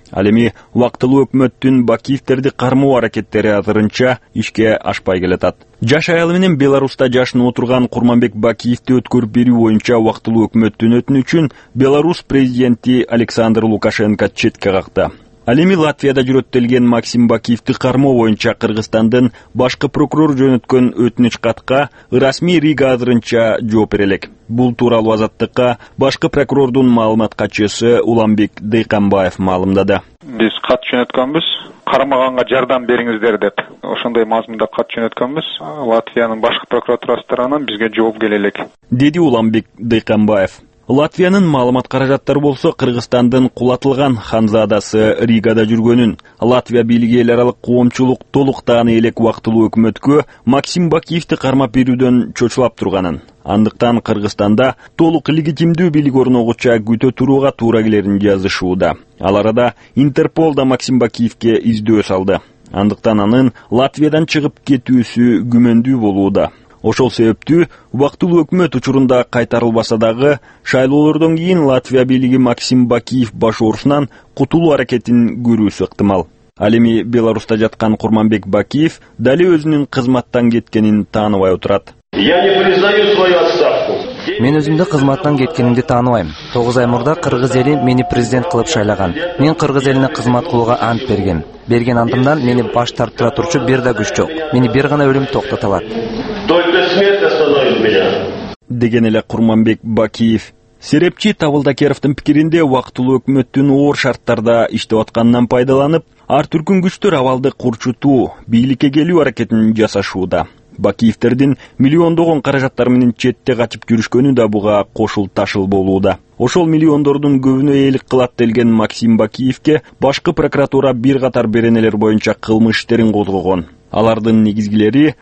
Ал эми убактылуу өкмөттүн Бакиевтерди кармоо аракеттери азырынча ишке ашпай келатат. Жаш аял менен Беларуста жашынып отурган Курманбек Бакиевди өткөрүп берүү боюнча убактылуу өкмөттүн өтүнүчүн Беларусь президенти Александр Лукашенко четке какты. Ал эми Латвияда жүрөттөлгөн Максим Бакиевди кармоо боюнча Кыргызстандын башкы прокурор жөнөткөн өтүнүч катка расмий Рига азырынча жооп бере элек. Бул тууралуу Азаттыкка башкы прокурордун маалымат катчысы Уланбек Дыйканбаев маалымдады. Биз кат жөнөткөнбүз, кармаганга жардам бериңиздер деп. Ошондой мазмунда кат жөнөткөнбүз. Латвиянын башкы прокуратурасы тарабынан бизге жооп келе элек, деди Уланбек Дыйканбаев. Латвиянын маалымат каражаттары болсо Кыргызстандын кулатылган ханзадасы Ригада жүргөнүн, Латвия бийлиги эл аралык коомчулук толук тааны элек убактылуу өкмөткө Максим Бакиевди кармап берүүдөн чочулап турганын. Андыктан Кыргызстанда толук легитимдүү бийлик орногуча күтө турууга туура келерин жазышууда. Ал арада Интерпол да Максим Бакиевге издөө салды. Андыктан анын Латвиядан чыгып кетүүсү күмөндүү болууда. Ошол себептүү убактылуу өкмөт учурунда кайтарылбаса дагы шайлоолордон кийин Латвия бийлиги Максим Бакиев баш оорусунан кутулуу аракетин көрүүсү ыктымал. Ал эми Беларуста жаткан Курманбек Бакиев дали өзүнүн кызматтан кеткенин тааныбай отурат. Я не признаю свою отставку. Мен өзүмдү кызматтан кеткенимди тааныбайм. 9 ай мурда кыргыз эли мени президент кылып шайлаган. Мен кыргыз элине кызмат кылууга ант бергем. Берген антымдан мени баш тартыра турчу бир да күч жок. Мени бир гана өлүм токтото алат. Только смерть остановит меня. Деген эле Курманбек Бакиев. Серепчи Табылдакеровдун пикиринде убактылуу өкмөттүн оор шарттарда иштеп атканынан пайдаланып, ар түркүн күчтөр абалды курчутуу, бийликке келүү аракетин жасашууда. Бакиевтердин миллиондогон каражаттар менен четте качып жүрүшкөнү да буга кошул ташыл болууда. Ошол миллиондордун көбүнө ээлик кылат делген Максим Бакиевге башкы прокуратура бир катар беренелер боюнча кылмыш иштерин козгогон. Алардын негизгилери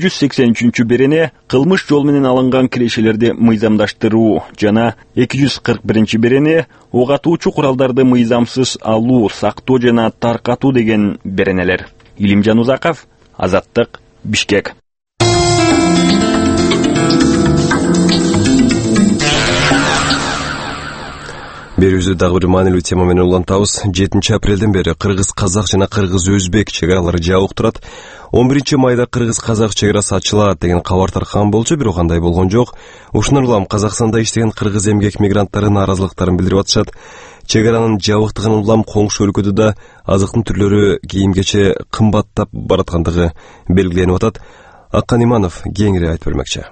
183 берене кылмыш жол менен алынган кирешелерди мыйзамдаштыруу жана 241 берене ок атуучу куралдарды мыйзамсыз алуу, сактоо жана таркатуу деген беренелер. Илимжан Узаков, Азаттык, Бишкек. Берүүбүздү дагы бир маанилүү тема менен улантабыз. 7 апрелден бери кыргыз-казак жана кыргыз-өзбек чек аралары жабык турат. 11 майда кыргыз-казак чек арасы ачылат деген кабар таркаган болчу, бирок андай болгон жок. Ушундан улам Казакстанда иштеген кыргыз эмгек мигранттары нааразылыктарын билдирип атышат. Чек аранын жабыктыгынан улам коңшу өлкөдө да азыктын түрлөрү кийимгече кымбаттап бараткандыгы белгиленип атат. Аккан Иманов кеңири айтып бермекчи.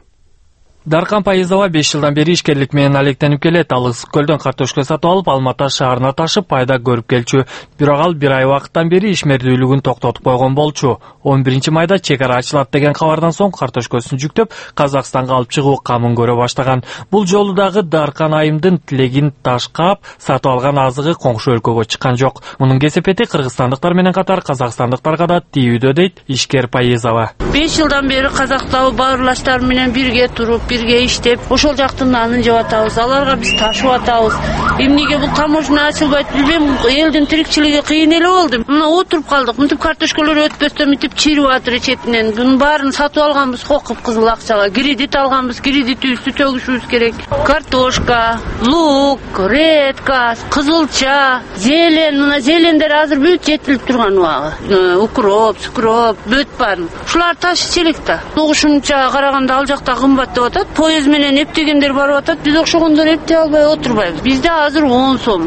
Даркан Пайызова 5 жылдан бери ишкерлик менен алектенип келет. Ал Ысык көлдөн картошка сатып алып, Алматы шаарына ташып пайда көрүп келчү. Бирок ал 1 ай убакыттан бери ишмердүүлүгүн токтотуп койгон болчу. 11 майда чек ара ачылат деген кабардан соң картошкасын жүктөп Казакстанга алып чыгуу камын көрө баштаган. Бул жолу дагы Даркан айымдын тилегин ташкап, сатып алган азыгы коңшу өлкөгө чыккан жок. Мунун кесепети кыргызстандыктар менен катар казакстандыктарга да тийүүдө дейт ишкер Пайызова. 5 жылдан бери казактагы бауырлаштар менен бирге туруп, бирге иштеп, ошол жактын нанын жеп атабыз. Аларга биз ташып атабыз. Эмнеге бул таможня ачылбайт билбейм, элдин тирикчилиги кыйын эле болду. Мына отуруп калдык. Мынтип картошкалар өтпөстөн мынтип чирип атыр четинен. Бунун баарын сатып алганбыз кыпкызыл акчага. Кредит алганбыз, кредитибизди төгүшүбүз керек. Картошка, лук, редька, кызылча, зелен, мына зелендер азыр бүт жетилип турган убагы. Укроп, сукроп, бүт баарын. Ушулар ташып элек да. Ушунча караганда ал жакта кымбат деп атат. Поезд менен эптегендер барып атат. Биз окшогондор эптей албай отурбайбыз. Бизде азыр 10 сом,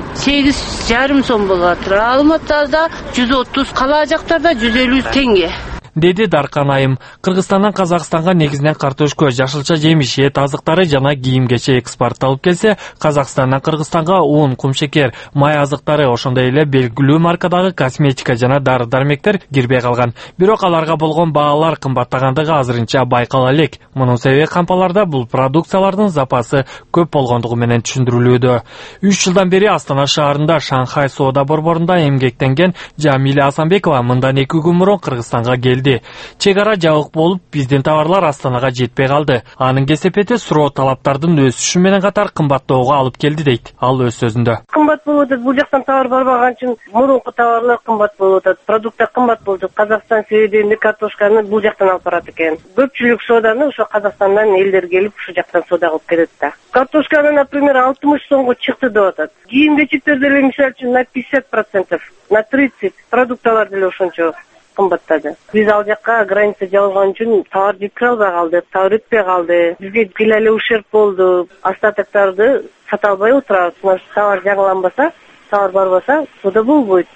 8,5 сом болуп атыр. Алматыда 130, кала жактарда 150 теңге. Деди Даркан айым. Кыргызстандан Казакстанга негизинен картошка, жашылча жемиш, эт азыктары жана кийим-кече экспортталып келсе, Казакстандан Кыргызстанга un, кумшекер, май азыктары, ошондой эле белгилүү маркадагы косметика жана дары-дармектер кирбей калган. Бирок аларга болгон баалар кымбаттагандыгы азырынча байкала элек. Мунун себеби кампаларда бул продукциялардын запасы көп болгондугу менен түшүндүрүлүүдө. 3 жылдан бери Астана шаарында Шанхай соода борборунда эмгектенген Жамиля Асанбекова мындан 2 күн мурун Кыргызстанга келди. келди. Чек ара жабык болуп, биздин товарлар Астанага жетпей калды. Анын кесепети суроо талаптардын өсүшү менен катар кымбаттоого алып келди дейт. Ал өз сөзүндө. Кымбат болуп атат, бул жактан товар барбаган үчүн мурунку товарлар кымбат болуп атат. Продукттар кымбат болду. Казакстан себебинде картошканы бул жактан алып барат экен. Көпчүлүк сооданы ошо Казакстандан элдер келип ушул жактан соода кылып кетет да. Картошканы, например, 60 сомго чыкты деп атат. Кийим-кечектер деле мисалы үчүн на 50%, на 30% продукталар деле ошончо кымбаттады. Биз ал жакка граница жабылган үчүн товар жеткире албай калдык, товар өтпөй калды. Бизге кыйла ушерп болду. Остатоктарды сата албай отурабыз. Товар жаңыланбаса, товар барбаса, соода болбойт.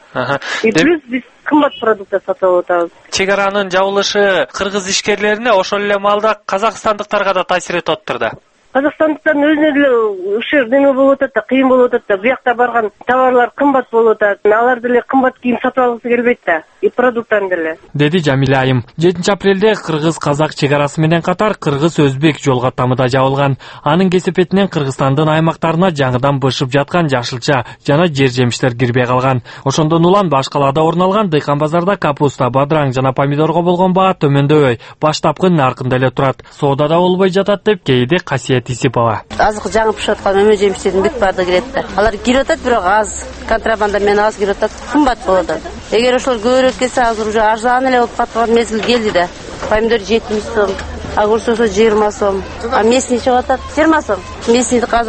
Плюс биз кымбат продукттар сатып атабыз. Чек аранын жабылышы кыргыз ишкерлерине ошол эле маалда казакстандыктарга да таасир этип атыптыр да. Казакстандыктардын өзүнө деле ушер неме болуп атат да, кыйын болуп атат да. Буякта барган товарлар кымбат болуп атат. Алар деле кымбат кийим сатып алгысы келбейт да. И продукттан деле. Деди Жамиля айым. 7 апрелде кыргыз-казак чек арасы менен катар кыргыз-өзбек жол каттамы да жабылган. Анын кесепетинен Кыргызстандын аймактарына жаңыдан бышып жаткан жашылча жана жер жемиштер кирбей калган. Ошондон улам башкаларда орун алган дыйкан базарда капуста, бадыраң жана помидорго болгон баа төмөндөбөй, баштапкы наркында эле турат. Соодада болбой жатат деп кейде Касиет Исипова. Азык жаңы пышып аткан мөмө жемиштердин бүт баардыгы кирет да. Алар кирип атат, бирок аз. Контрабанда менен аз кирип атат, кымбат болуп атат. Эгер ошол көбүрөөк келсе, азыр уже арзан эле болуп калган мезгил келди да. Помидор 70 сом, огурчу 20 сом. А местный чыгып атат 20 сом. Местныйдик азыр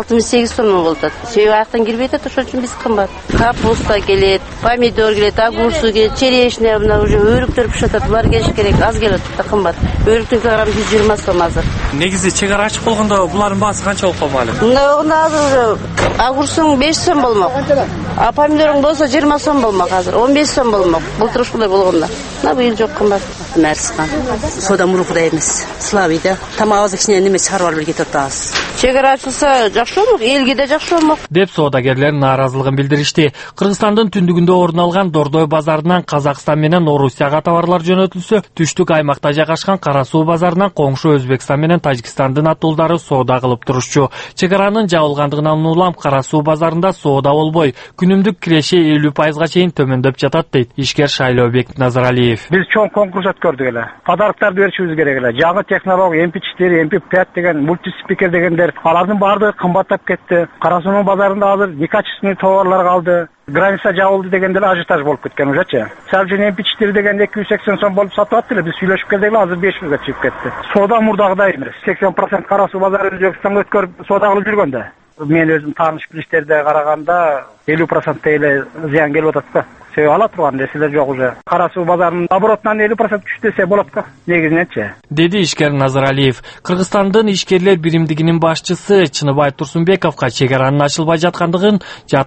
68 сом болуп атат. Себеби аяктан кирбей атат, ошол үчүн биз кымбат. Капуста келет, помидор келет, огурчу келет, черешня, мына уже өрүктөр пишип атат. Булар келиш керек, аз келип атат да, кымбат. Өрүктүн килограммы 120 сом азыр. Негизи чек ара ачык болгондо булардын баасы канча болуп калмак эле? Мында болгондо азыр огурчуң 5 сом болмок. А помидоруң болсо 20 сом болмок азыр, 15 сом болмок. Былтыр ушундай болгондо. Мына быйыл жок кымбат. Мәрсхан. Соода мурункудай эмес. Слабыйда. Тамагыбызды кичине неме чыгарып алып кетип атабыз. Чек ара ачылса жакшы болмок, элге да жакшы болмок. Деп соодагерлер нааразылыгын билдиришти. Кыргызстандын түндүгүндө орун алган Дордой базарынан Казакстан менен Орусияга товарлар жөнөтүлсө, түштүк аймакта жайгашкан Кара Суу базарынан коңшу Өзбекстан менен Тажикстандын атуулдары соода кылып турушчу. Чек аранын жабылгандыгынан улам Кара Суу базарында соода болбой, күнүмдүк киреше 50%га чейин төмөндөп жатат дейт ишкер Шайлообек Назаралиев. Биз чоң конкурс өткөрдүк эле. Подароктарды беришибиз керек эле. Жаңы технология, MP4, MP5 деген, мультиспикер дегендер, алардын баардыгы кымбаттап кетти. Кара Суунун базарында азыр некачественный товарлар калды. Граница жабылды дегенде ажиотаж болуп кеткен ужачы. Сал үчүн MP4 деген 280 сом болуп сатып аттыр эле. Биз сүйлөшүп келдик эле, азыр 500 га чыгып кетти. Соода мурдагыдай эмес. 80% Кара Суу базары Өзбекстанга өткөрүп соода кылып жүргөндө. Мен өзүм тааныш билиштерде караганда 50% эле зыян келип атат да. Себеби ала турган нерселер жок уже. Кара Суу базарынын оборотунан 50% түштү десе болот да. Негизиненчи. Деди ишкер Назаралиев. Кыргызстандын ишкерлер биримдигинин башчысы Чыныбай Турсунбековго чек аранын ачылбай жаткандыгын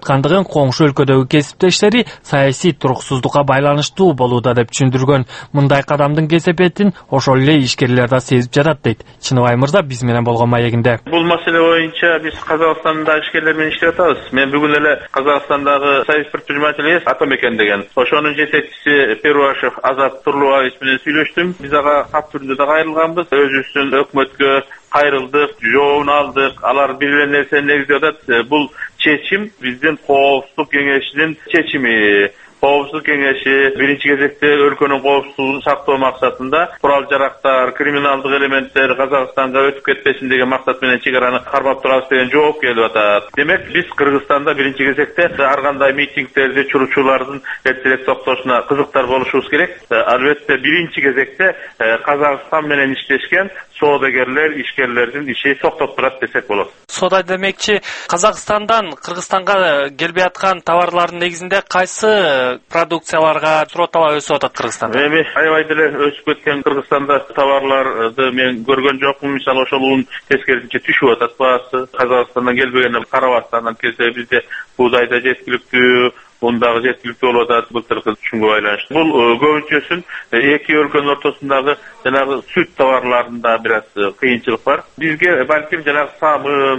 коңшу өлкөдөгү кесиптештери саясий туруксуздукка байланыштуу болууда деп түшүндүргөн. Мындай кадамдын кесепетин ошол эле ишкерлер да сезип жатат дейт. Чыныбай мырза биз менен болгон маегинде. Бул маселе боюнча биз Казакстанда ишкерлер менен иштеп атабыз. Мен бүгүн эле Казакстандагы союз предпринимателей Атамекен деген. Ошонун жетекчиси Перуашев Азат Турлубаевич менен сүйлөштүм. Биз ага кат түрүндө да кайрылганбыз. Өзүбүздүн өкмөткө кайрылдык, жообун алдык. Алар бир эле нерсени негиздеп атат. Бул чечим биздин коопсуздук кеңешинин чечими. Коопсуздук кеңеши биринчи кезекте өлкөнүн коопсуздугун сактоо максатында курал-жарактар, криминалдык элементтер Казакстанга өтүп кетпесин деген максат менен чек араны кармап турабыз деген жооп келип атат. Демек, биз Кыргызстанда биринчи кезекте ар кандай митингдерди, чуручуулардын эртерээк токтошуна кызыктар болушубуз керек. Албетте биринчи кезекте Казакстан менен иштешкен соодагерлер, ишкерлердин иши токтоп турат десек болот. Соода демекчи Казакстандан Кыргызстанга келбей аткан товарлардын негизинде кайсы продукцияларга суроо талап өсүп атат Кыргызстанда? Эми аябай деле өсүп кеткен Кыргызстанда товарларды мен көргөн жокмун. Мисалы ошолун тескерисинче түшүп атат баасы. Казакстандан келбеген Карабастандан келсе бизде буудайда жеткиликтүү, ундагы жеткиликтүү болуп атат былтыркы түшүмгө байланыштуу. Бул көбүнчөсүн эки өлкөнүн ортосундагы жанагы сүт товарларында бир аз кыйынчылык бар. Бизге балким жанагы самын,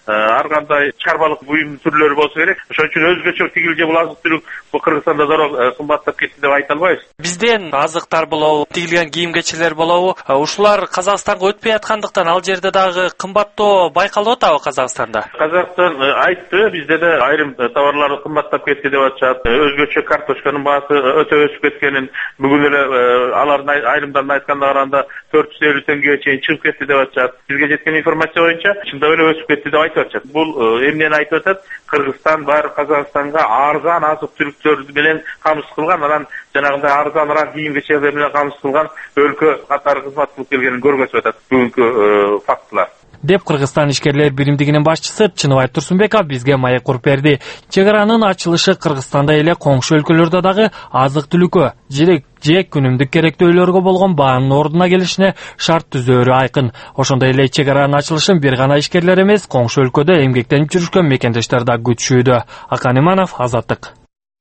ар кандай чарбалык буюм түрлөрү болсо керек. Ошон үчүн өзгөчө тигил же бул азык түлүк бул Кыргызстанда зор кымбаттап кетти деп айта албайбыз. Бизден азыктар болобу, тигилген кийим-кечилер болобу, ушулар Казакстанга өтпөй аткандыктан ал жерде дагы кымбаттоо байкалып атабы Казакстанда? Казакстан айтты, бизде де айрым товарлар кымбаттап кетти деп атышат. Өзгөчө картошканын баасы өтө өсүп кеткенин, бүгүн эле алардын айрымдарына айтканда караганда 450 теңгеге чейин чыгып кетти деп атышат. Бизге жеткен информация боюнча чындап эле өсүп кетти деп айтып атышат. Бул эмнени айтып атат? Кыргызстан бар Казакстанга арзан азык түлүктөр менен камсыз кылган, анан жанагындай арзаныраак кийим-кечелер менен камсыз кылган өлкө катары кызмат кылып келгенин көргөзүп атат бүгүнкү фактылар. Деп Кыргызстан ишкерлер биримдигинин башчысы Чыныбай Турсунбеков бизге маек куруп берди. Чек аранын ачылышы Кыргызстанда эле коңшу өлкөлөрдө дагы азык-түлүккө, же күнүмдүк керектөөлөргө болгон баанын ордуна келишине шарт түзөөрү айкын. Ошондой эле чек аранын ачылышын бир гана ишкерлер эмес, коңшу өлкөдө эмгектенип жүрүшкөн мекендештер да күтүшүүдө. Акан Иманов, Азаттык.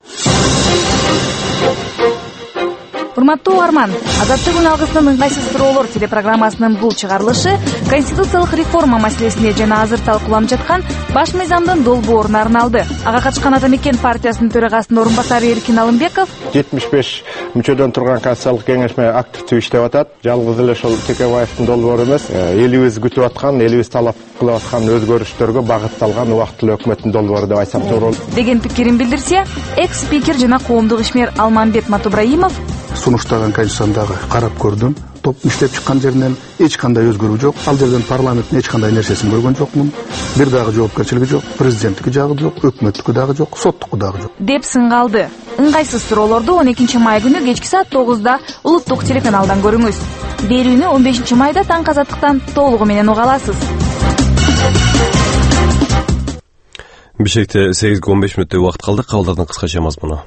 Урматтуу угарман, Азаттык күн алгысынын ыңгайсыз суроолор телепрограммасынын бул чыгарылышы конституциялык реформа маселесине жана азыр талкууланып жаткан баш мыйзамдын долбооруна арналды. Ага катышкан Ата Мекен партиясынын төрагасынын орун басары Эркин Алымбеков 75 мүчөдөн турган Конституциялык кеңешме активдүү иштеп атат. Жалгыз эле ошол Текебаевдин долбоору эмес, элибиз күтүп аткан, элибиз талап кылып аткан өзгөрүштөргө багытталган убактылуу өкмөттүн долбоору деп айтсам туура болот деген пикирин билдирсе, экс-спикер жана коомдук ишмер Алмамбет Матубраимов сунуштаган Конституцияндагы карап көрдүм. Топ иштеп чыккан жеринен эч кандай өзгөрүү жок. Ал жерден парламенттин эч кандай нерсесин көргөн жокмун. Бир дагы жоопкерчилиги жок, президенттики жагы жок, өкмөттүкү дагы жок, соттуку дагы жок. Деп сынгалды. Ыңгайсыз суроолорду 12 май күнү кечки саат 9-да улуттук телеканалдан көрүңүз. Берүүнү 15 майда таңкы Азаттыктан толугу менен уга аласыз. Бишкекте 8:15 мүнөттөй убакыт калды. Кабылдардын кыскача мазмуну.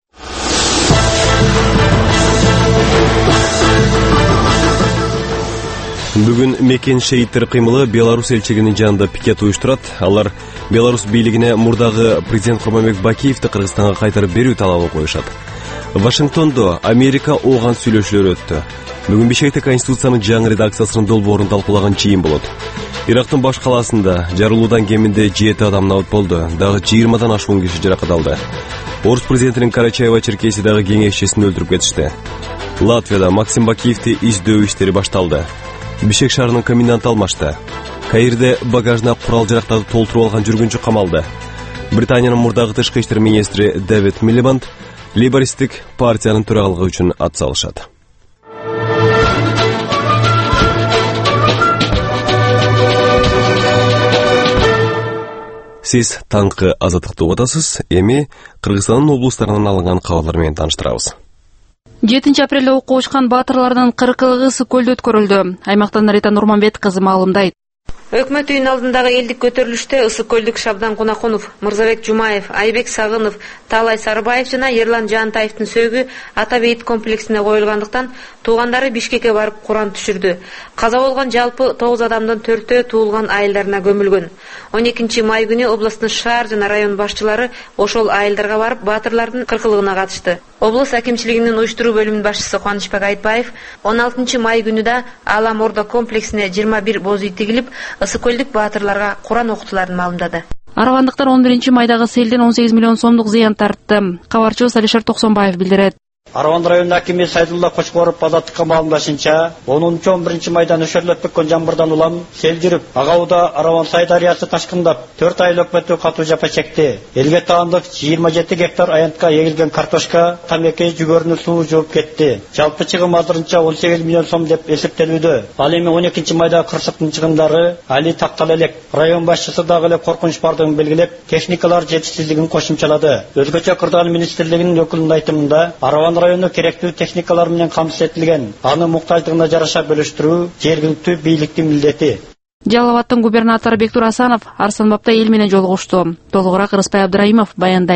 Бүгүн Мекен шейиттер кыймылы Беларусь элчилигинин жанында пикет уюштурат. Алар Беларусь бийлигине мурдагы президент Курманбек Бакиевди Кыргызстанга кайтарып берүү талабы коюшат. Вашингтондо Америка ооган сүйлөшүүлөр өттү. Бүгүн Бишкекте Конституциянын жаңы редакциясынын долбоорун талкуулаган чыйын болот. Ирактын баш калаасында жарылуудан кеминде 7 адам набыт болду. Дагы 20-дан ашуун киши жаракат алды. Орус президентинин Карачаева-Черкесии дагы кеңешчисин өлтүрүп кетишти. Латвияда Максим Бакиевди издөө иштери башталды. Бишкек шаарынын коменданты алмашты. Каирде багажына курал жарактарды толтуруп алган жүргүнчү камалды. Британиянын мурдагы тышкы иштер министри Дэвид Милибанд лейбористтик партиянын төрагалыгы үчүн ат салышат. Сиз таңкы Азаттыкты угатасыз. Эми Кыргызстандын облустарынан алынган кабарлар менен тааныштырабыз. 7 апрелде окко учкан баатырлардын 40-ы Ысык көлдө өткөрүлдү. Аймактан Рита Нурманбет кызы маалымдайт. Өкмөт үйүнүн алдындагы элдик көтөрүлүштө Ысык көлдүк Шабдан Кунакунов, Мырзабек Жумаев, Айбек Сагынов, Талай Сарыбаев жана Ерлан Жаантаевдин сөөгү Ата бейит комплексине коюлгандыктан туугандары Бишкекке барып Куран түшүрдү. Каза болгон жалпы 9 адамдын 4-өө туулган айылдарына көмүлгөн. 12 май күнү областын шаар жана район башчылары ошол айылдарга барып баатырлардын 40-лыгына катышты. Облус акимчилигинин уюштуруу бөлүмүнүн башчысы Кубанычбек Айтбаев 16 май күнү да Алам Ордо комплексине 21 боз үй тигилип, Ысык көлдүк баатырларга Куран окутуларын маалымдады. Арабандыктар 11 майдагы селден 18 миллион сомдук зыян тартты. Кабарчыбыз Алишер Токсонбаев билдирет. Араван районунун акими Сайдулла Кочкоров Азаттыкка маалымдашынча, 10-11 майда нөшөрлөп төккөн жамбырдан улам сел жүрүп, ага уда Араван Сай дарыясы ташкындап, 4 айыл өкмөтү катуу жапа чекти. Элге таандык 27 гектар аянтка эгилген картошка тамеки жүгөрүнү суу жууп кетти. Жалпы чыгым азырынча 18 миллион сом деп эсептелүүдө. Ал эми 12 майда кырсыктын чыгымдары али тактала элек. Район башчысы дагы эле коркунуч бардыгын белгилеп, техникалар жетишсиздигин кошумчалады. Өзгөчө Кырдаал министрлигинин өкүлүнүн айтымында, Араван району керектүү техникалар менен камсыз этилген. Аны муктаждыгына жараша бөлүштүрүү жергиликтүү бийликтин милдети. Жалал Абадтын губернатору Бектур Асанов Арсанбапта эл менен жолугушту. Толугураак Рыспай Абдыраимов баяндайт.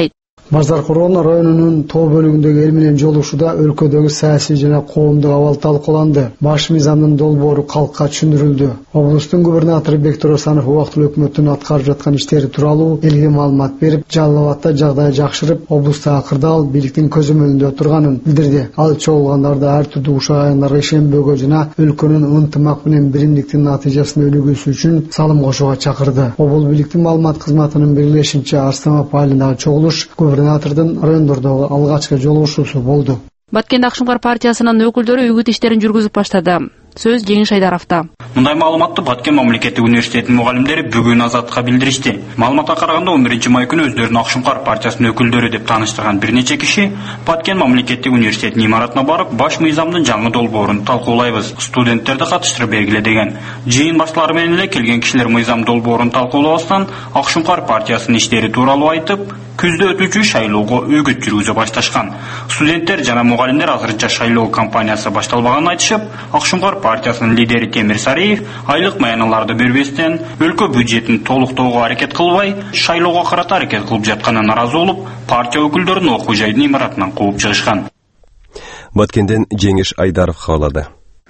Базаркоргон районунун тоо бөлүгүндөгү эл менен жолугушууда өлкөдөгү саясий жана коомдук абал талкууланды. Баш мыйзамдын долбоору калкка түшүндүрүлдү. Облустун губернатору Бектур Асанов убактылуу өкмөттүн аткарып жаткан иштери тууралуу элге маалымат берип, Жалал Абадта жагдай жакшырып, облустагы кырдаал бийликтин көзөмөлүндө турганын билдирди. Ал чогулгандарды ар түрдүү ушагандарга ишенбөөгө жана өлкөнүн ынтымак менен биримдиктин натыйжасына өнүгүүсү үчүн салым кошууга чакырды. Обол бийликтин маалымат кызматынын белгилешинче Арстамак айылындагы чогулуш губернатордун райондордогу алгачкы жолугушуусу болду. Баткенде Акшумкар партиясынын өкүлдөрү үгүт иштерин жүргүзүп баштады. Сөз Жеңиш Айдаровда. Мындай маалыматты Баткен мамлекеттик университетинин мугалимдери бүгүн Азаттыкка билдиришти. Маалыматка караганда 11 май күнү өздөрүн Акшумкар партиясынын өкүлдөрү деп тааныштырган бир нече киши Баткен мамлекеттик университетинин имаратына барып, баш мыйзамдын жаңы долбоорун талкуулайбыз, студенттерди катыштырып бергиле деген. Жыйын башталары менен эле келген кишилер мыйзам долбоорун талкуулабастан Акшумкар партиясынын иштери тууралуу айтып, күздө өтүүчү шайлоого үгүт жүргүзө башташкан. Студенттер жана мугалимдер азырынча шайлоо кампаниясы башталбаганын айтышып, Акшумкар партиясынын лидери Темир Сариев айлык маяналарды бербестен, өлкө бюджетин толуктоого аракет кылбай, шайлоого карата аракет кылып жатканына наразы болуп, партия өкүлдөрүн окуу жайдын имаратынан кууп чыгышкан. Баткенден Жеңиш Айдаров кабарлады.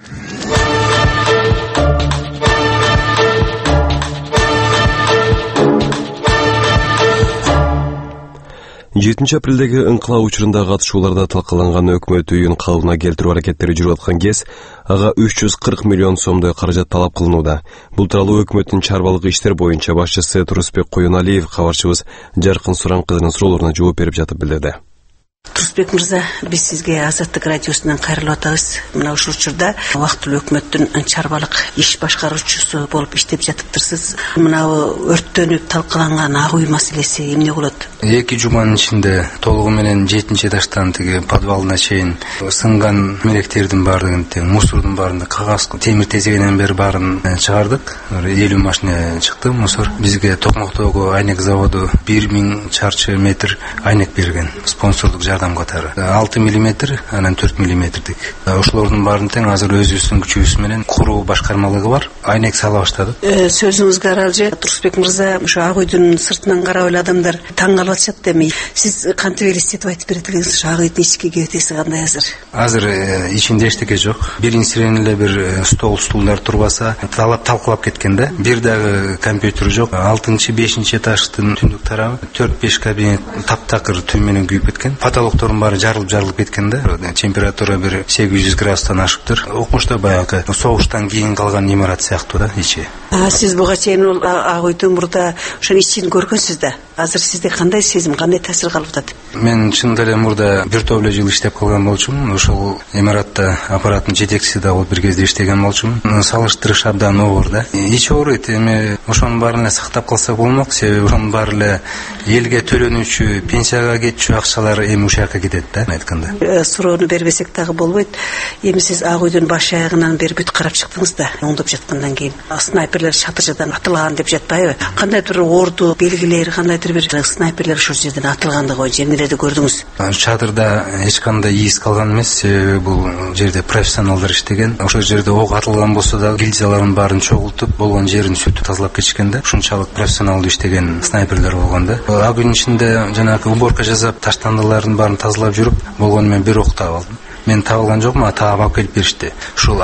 7 апрелдеги ыңкылаа учурунда катышууларда талкаланган өкмөт үйүн калыбына келтирүү аракеттери жүрүп аткан кез ага 340 миллион сомдой каражат талап кылынууда. Бул тууралуу өкмөттүн чарбалык иштер боюнча башчысы Турусбек Куюналиев кабарчыбыз Жаркын Суранкызынын суроолоруна жооп берип жатып билдирди. Турусбек мырза, биз сизге Азаттык радиосунан кайрылып атабыз. Мына ушул учурда убактылуу өкмөттүн чарбалык иш башкаруучусу болуп иштеп жатыптырсыз. Мына өрттөнүп талкаланган ак үй маселеси эмне болот? 2 жуманын ичинде толугу менен 7-этаждан тиги подвалына чейин сынган мелектердин баардыгын, мусордун баарын, кагаз, темир тезегинен бери баарын чыгардык. 50 машина чыкты мусор. Бизге Токмоктогу айнек заводу 1000 чарчы метр айнек берген. Спонсордук жардам катары 6 мм, анан 4 мм. Ошолордун баарын тең азыр өзүбүздүн күчүбүз менен куруу башкармалыгы бар. Айнек сала баштадык. Сөзүңүзгө аралжы, Турусбек мырза, ошо ак үйдүн сыртынан карап эле адамдар таң калып атышат эми. Сиз кантип элестетип айтып берет элеңиз? Ошо ак үйдүн ички кебетеси кандай азыр? Азыр ичинде эчтеке жок. Биринчиден эле бир столдар турбаса, талкалап кеткен да. Бир дагы компьютер жок. 6-5 этаждын түндүк тарабы 4-5 кабинет таптакыр түн менен күйүп кеткен. Потолоктордун баары жарылып кеткен да. Температура бир 800 градустан ашыптыр. Окумушта баягы согуштан кийин калган имарат сыяктуу да ичи. Сиз буга чейин ак үйдүн мурда ошонун ичин көргөнсүз да. Азыр сизде кандай сезим, кандай таасир калып атат? Мен чындап эле мурда бир топ эле жыл иштеп калган болчумун. Ошол имаратта аппараттын жетекчиси да болуп бир кезде иштеген болчумун. Салыштырыш абдан оор да. Ич ооруйт. Эми ошонун баарын эле сактап калсак болмок. Себеби ошонун баары эле элге төлөнүүчү, пенсияга кетчү акчалар эми ушул жака кетет да, айтканда. Суроону бербесек дагы болбойт. Эми сиз ак үйдүн баш аягынан бери бүт карап чыктыңыз да. Оңдоп жаткандан кийин снайперлер шатыржадан атылган деп жатпайбы? Кандайдыр орду белгилери, кандайдыр бир снайперлер ошол жерден атылгандыгы боюнча эмнелерди көрдүңүз? Чатырда эч кандай иис калган эмес. Себеби бул жерде профессионалдар иштеген. Ошол жерде ок атылган болсо да гильзаларын баарын чогултуп, болгон жерин сүртүп тазалап кетишкен да. Ушунчалык профессионалдуу иштеген снайперлер болгон да. Ак үйдүн ичинде жанагы уборка жасап, таштандыларын баарын тазалап жүрүп, болгону мен бир ок таап алдым. Мен табылган жокмун, таап алып келип беришти. Ушул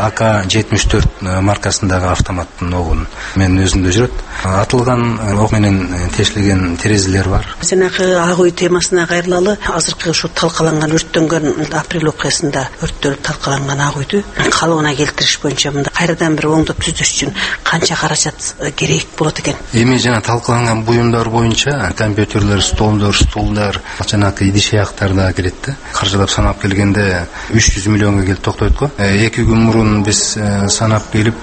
АК-74 маркасындагы автоматтын огун менин өзүмдө жүрөт. Атылган ок менен тешилген терезелер бар. Жанагы ак үй темасына кайрылалы, азыркы ушу талкаланган өрттөнгөн апрель окуясында өрттөлүп талкаланган ак үйдү калыбына келтириш боюнча мында кайрадан бир оңдоп түзүш үчүн канча каражат керек болот экен? Эми жана талкаланган буюмдар боюнча компьютерлер, стулдар, жанагы идиш аяктар да келет да. Каржылап санап келгенде 300 миллионго келип токтойт го. 2 күн мурун биз санап келип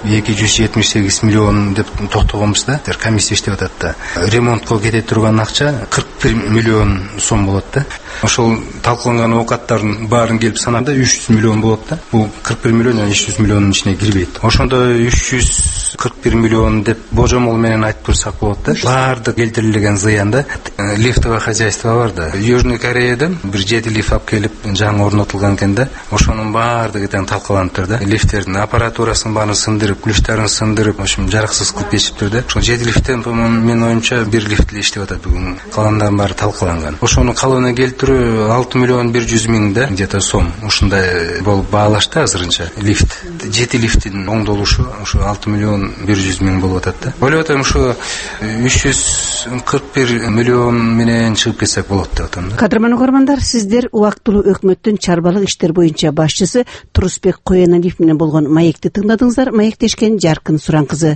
278 миллион деп токтогонбуз да. Комиссия иштеп атат да. Ремонтко кете турган акча 41 миллион сом болот да. Ошол талкаланган оокаттардын баарын келип санаганда 300 миллион болот да. Бул 41 миллион 300 миллиондун ичине кирбейт. Ошондо 300 541 миллион деп божомол менен айтып турсак болот да. Баардык келтирилген зыянда лифтовое хозяйство бар да. Южный Кореядан бир 7 лифт алып келип жаңы орнотулган экен да. Ошонун баардыгы тең талкаланып да. Лифттердин аппаратурасын баарын сындырып, ключтарын сындырып, в общем, жарыксыз кылып кетишиптир да. Ошо 7 лифттен менин оюмча бир лифт эле иштеп атат бүгүн. Калгандардын баары талкаланган. Ошону калыбына келтирүү 6 миллион 100 миң да где-то сом. Ушундай болуп баалашты азырынча. Лифт 7 лифттин оңдолушу ошо 6 миллион 100 миң болуп атат да. Ойлоп атам ушу 341 миллион менен чыгып кетсек болот деп атам да. Кадырман угармандар, сиздер убактылуу өкмөттүн чарбалык иштер боюнча башчысы Турусбек Коеналиев менен болгон маекти тыңдадыңыздар. Маектешкен Жаркын Суран кызы.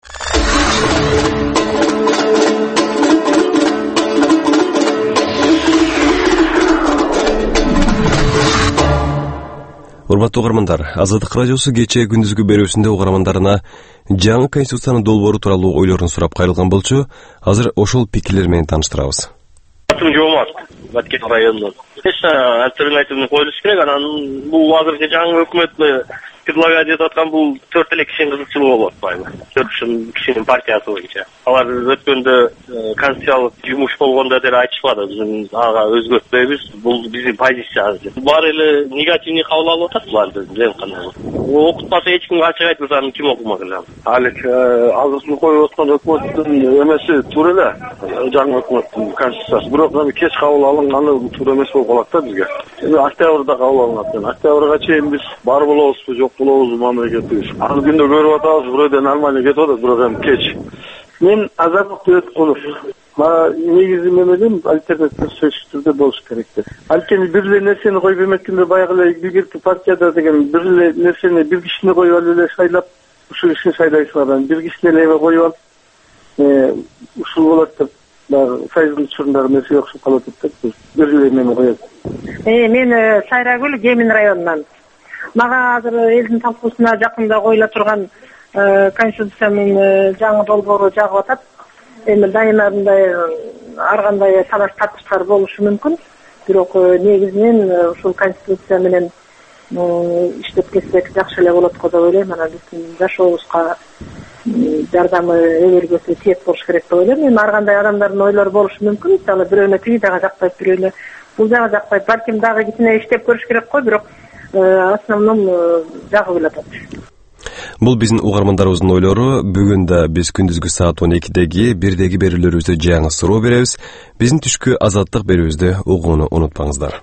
Урматтуу угармандар, Азаттык радиосу кечээ күндүзгү берүүсүндө угармандарына жаңы конституциянын долбоору тууралуу ойлорун сурап кайрылган болчу. Азыр ошол пикирлер менен тааныштырабыз. Атым Жомарт, Баткен районунан. Альтернативный коюлуш керек, анан бул азыркы жаңы өкмөт предлагать этип аткан бул 4 эле кишинин кызыкчылыгы болот байбы. 4 кишинин партиясы боюнча. Алар өткөндө конституциялык жумуш болгондо деле айтышпады. Биздин ага өзгөртпөйбүз. Бул биздин позициябыз. Баары эле негативный кабыл алып атат буларды. Билем кандай. Окутпаса эч ким ачык айтпаса аны ким окумак эле. Алек азыркы коюп аткан өкмөттүн эмеси туура эле. Жаңы өкмөттүн конституциясы. Бирок аны кеч кабыл алынганы туура эмес болуп калат да бизге. Октябрда кабыл алынган. Октябрга чейин биз бар болобузбу, жок болобуз мамлекетибиз. Аны күндө көрүп атабыз, бирөөдө нормально кетип атат, бирок эми кеч. Мен Азаттык Өткөнов. Негизи менен альтернативный сөз түрдө болуш керек деп. Анткени бир эле нерсени коюп эметкенде баягы эле илгерки партияда деген бир эле нерсени бир кишини коюп эле шайлап, ушул кишини шайлайсыңар. Бир кишини эле коюп алып, ушул болот деп сайдын чурундар нерсе окшоп калат деп бир эле мени коет. Мен Сайрагүл, Кемин районунан. Мага азыр элдин талкуусуна жакында коюла турган конституциянын жаңы долбоору жагып атат. Эми дайыма мындай ар кандай талаш тартыштар болушу мүмкүн. Бирок негизинен ушул конституция менен иштеп кетсек жакшы эле болот го деп ойлойм. Анан биздин жашообузга жардамы эгергөсү тиет болуш керек деп ойлойм. Эми ар кандай адамдардын ойлору болушу мүмкүн. Мисалы бирөөнө тиги жага жакпайт, бирөөнө бул жага жакпайт. Балким дагы кичине иштеп көрүш керек го, бирок основном жагып элатат. Бул биздин угармандарыбыздын ойлору. Бүгүн да биз күндүзгү саат 12деги бирдеги берүүлөрүбүздө жаңы суроо беребиз. Биздин түшкү азаттык берүүбүздү угууну унутпаңыздар.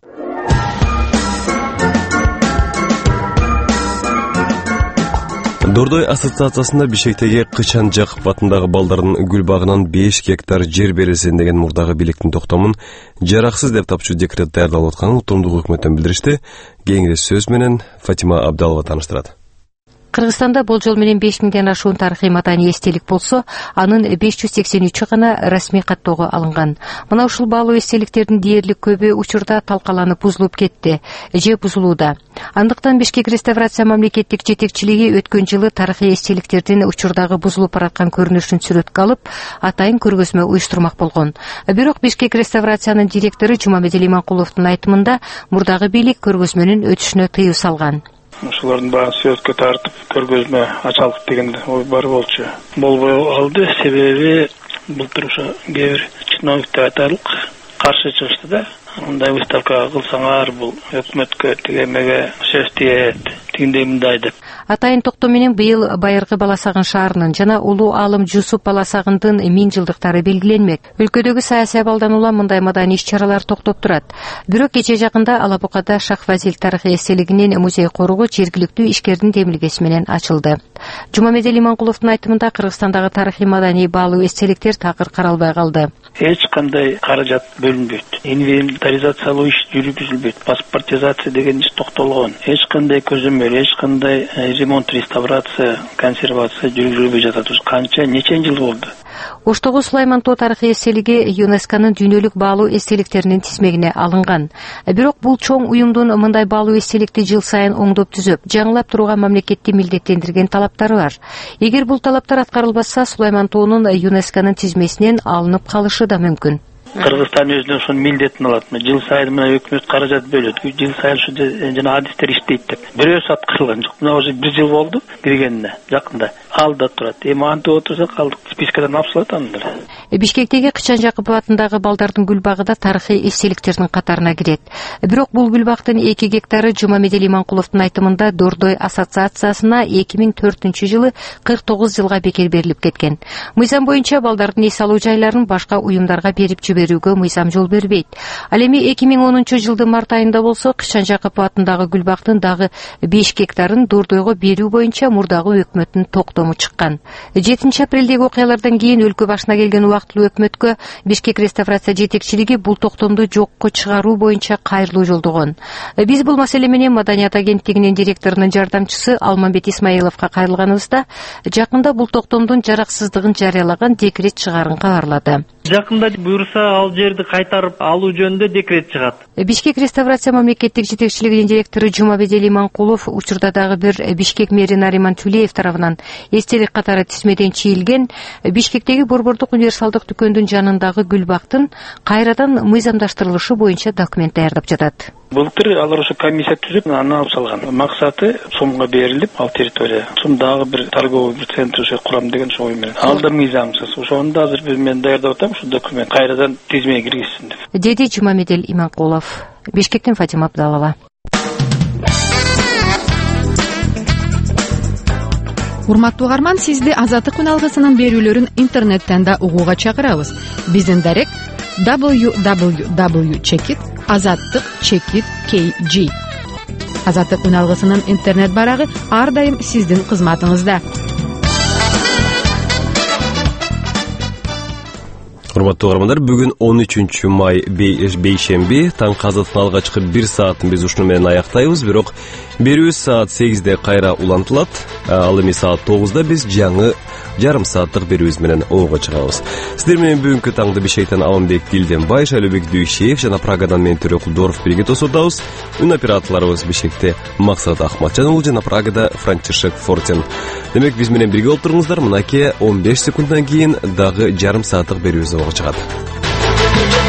Дордой ассоциациясында Бишкектеги Кычан Жакып атындагы балдардын гүл багынан 5 гектар жер берилсин деген мурдагы бийликтин токтомун жараксыз деп тапчу декрет даярдалып атканын Утумдук өкмөттөн билдиришти. Кеңири сөз менен Фатима Абдалова тааныштырат. Кыргызстанда болжол менен 5000ден ашуун тарыхый маданий эстелик болсо, анын 583 гана расмий каттоого алынган. Мына ушул баалуу эстеликтердин дээрлик көбү учурда талкаланып бузулуп кетти, же бузулууда. Андыктан Бишкек реставрация мамлекеттик жетекчилиги өткөн жылы тарыхый эстеликтердин учурдагы бузулуп бараткан көрүнүшүн сүрөткө алып, атайын көргөзмө уюштурмак болгон. Бирок Бишкек реставрациянын директору Жумамеди Лиманкуловдун айтымында мурдагы бийлик көргөзмөнүн өтүшүнө тыюу салган. Ушулардын баарын сүрөткө тартып көргөзмө ачалык деген ой бар болчу. Болбой калды, себеби былтыр ошо кээ бир чиновниктер айтарлык каршы чыгышты да. Мындай выставка кылсаңар бул өкмөткө тигемеге сөз тиет, тигиндей мындай деп. Атайын токтом менен быйыл Байыркы Баласагын шаарынын жана улуу аалым Жусуп Баласагындын 1000 жылдыктары белгиленмек. Өлкөдөгү саясий абалдан улам мындай маданий иш-чаралар токтоп турат. Бирок кечээ жакында Алабукада Шах Фазил тарыхый эстелигинин музей коругу жергиликтүү ишкердин демилгеси менен ачылды. Жумамеди Лиманкуловдун айтымында Кыргызстандагы тарыхый маданий баалуу эстеликтер такыр каралбай калды. Эч кандай каражат бөлүнбөйт. Инвентаризациялоо иш жүргүзүлбөйт. Паспортизация деген иш токтолгон. Эч кандай көзөмөл, эч кандай ремонт, реставрация, консервация жүргүзүлбөй жатат. Канча нече жыл болду. Оштогу Сулайман Тоо тарыхый эстелиги ЮНЕСКОнун дүйнөлүк баалуу эстеликтеринин тизмегине алынган. Бирок бул чоң уюмдун мындай баалуу эстеликти жыл сайын оңдоп түзөп, жаңылап турууга мамлекетти милдеттендирген талаптары бар. Эгер бул талаптар аткарылбаса, Сулайман Тоонун ЮНЕСКОнун тизмесинен алынып калышы да мүмкүн. Кыргызстан өзүнөн ошонун милдетин алат. Жыл сайын мына өкмөт каражат бөлөт. Жыл сайын ушу жана адистер иштейт деп. Бирөө саат кылган жок. Мына уже 1 жыл болду киргенине. Жакында алда турат. Эми антип отурсак калдык спискадан алып андыр. Бишкектеги Кычан Жакупов атындагы балдардын гүл багы да тарыхый эстеликтердин катарына кирет. Бирок бул гүл бактын 2 гектары Жумамедел Иманкуловдун айтымында Дордой ассоциациясына 2004-жылы 49 жылга бекер берилип кеткен. Мыйзам боюнча балдардын эс алуу жайларын башка уюмдарга берип жиберүүгө мыйзам жол бербейт. Ал эми 2010-жылдын март айында болсо Кычан Жакупов атындагы гүл бактын дагы 5 гектарын Дордойго берүү боюнча мурдагы өкмөттүн токтому чыккан. 7 апрелдеги окуялардан кийин өлкө башына келген убактылуу өкмөткө Бишкек реставрация жетекчилиги бул токтомду жокко чыгаруу боюнча кайрылуу жолдогон. Биз бул маселе менен Маданият агенттигинин директорунун жардамчысы Алмамбет Исмаиловго кайрылганыбызда жакында бул токтомдун жараксыздыгын жарыялаган декрет чыгарын кабарлады. Жакында буюрса ал жерди кайтарып алуу жөнүндө декрет чыгат. Бишкек реставрация мамлекеттик жетекчилигинин директору Жумабедел Иманкулов учурда дагы бир Бишкек мэри Нариман Тюлеев тарабынан эстелик катары тизмеден чийилген Бишкектеги Борбордук универсалдык дүкөндүн жанындагы гүл бактын кайрадан мыйзамдаштырылышы боюнча документ даярдап жатат. Былтыр алар ошо комиссия түзүп, аны алып салган. Максаты сомго берилип, ал территория. Сом дагы бир торговый центр ошо курам деген ошо ой менен. Ал да мыйзамсыз. Ошону да азыр мен даярдап атам, ушу документ кайрадан тизмеге киргизсин деп. Деди Жумамедел Иманкулов. Бишкектен Фатима Абдалова. Урматтуу угарман, сизди Азаттык үн алгысынын берүүлөрүн интернеттен да угууга чакырабыз. Биздин дарек www.azattik.kg. Азаттык үн алгысынын интернет барагы ар дайым сиздин кызматыңызда. Урматтуу угармандар, бүгүн 13 май бейшемби, таңкы азаттын алгачкы 1 саатын биз ушуну менен аяктайбыз, бирок берүүбүз саат 8де кайра улантылат. Ал эми саат 9да биз жаңы жарым сааттык берүүбүз менен оңго чыгабыз. Сиздер менен бүгүнкү таңды Бишкектен Аманбек Дилденбай, Шайлообек Дүйшеев жана Прагадан мен Төрө Кулдоров бирге тосудабыз. Үн операторлорубуз Бишкекте Максат Ахматжан уулу жана Прагада Франчишек Фортен. Демек биз менен бирге болуп туруңуздар. Мынакей 15 секунддан кийин дагы жарым сааттык берүүбүз оңго чыгат.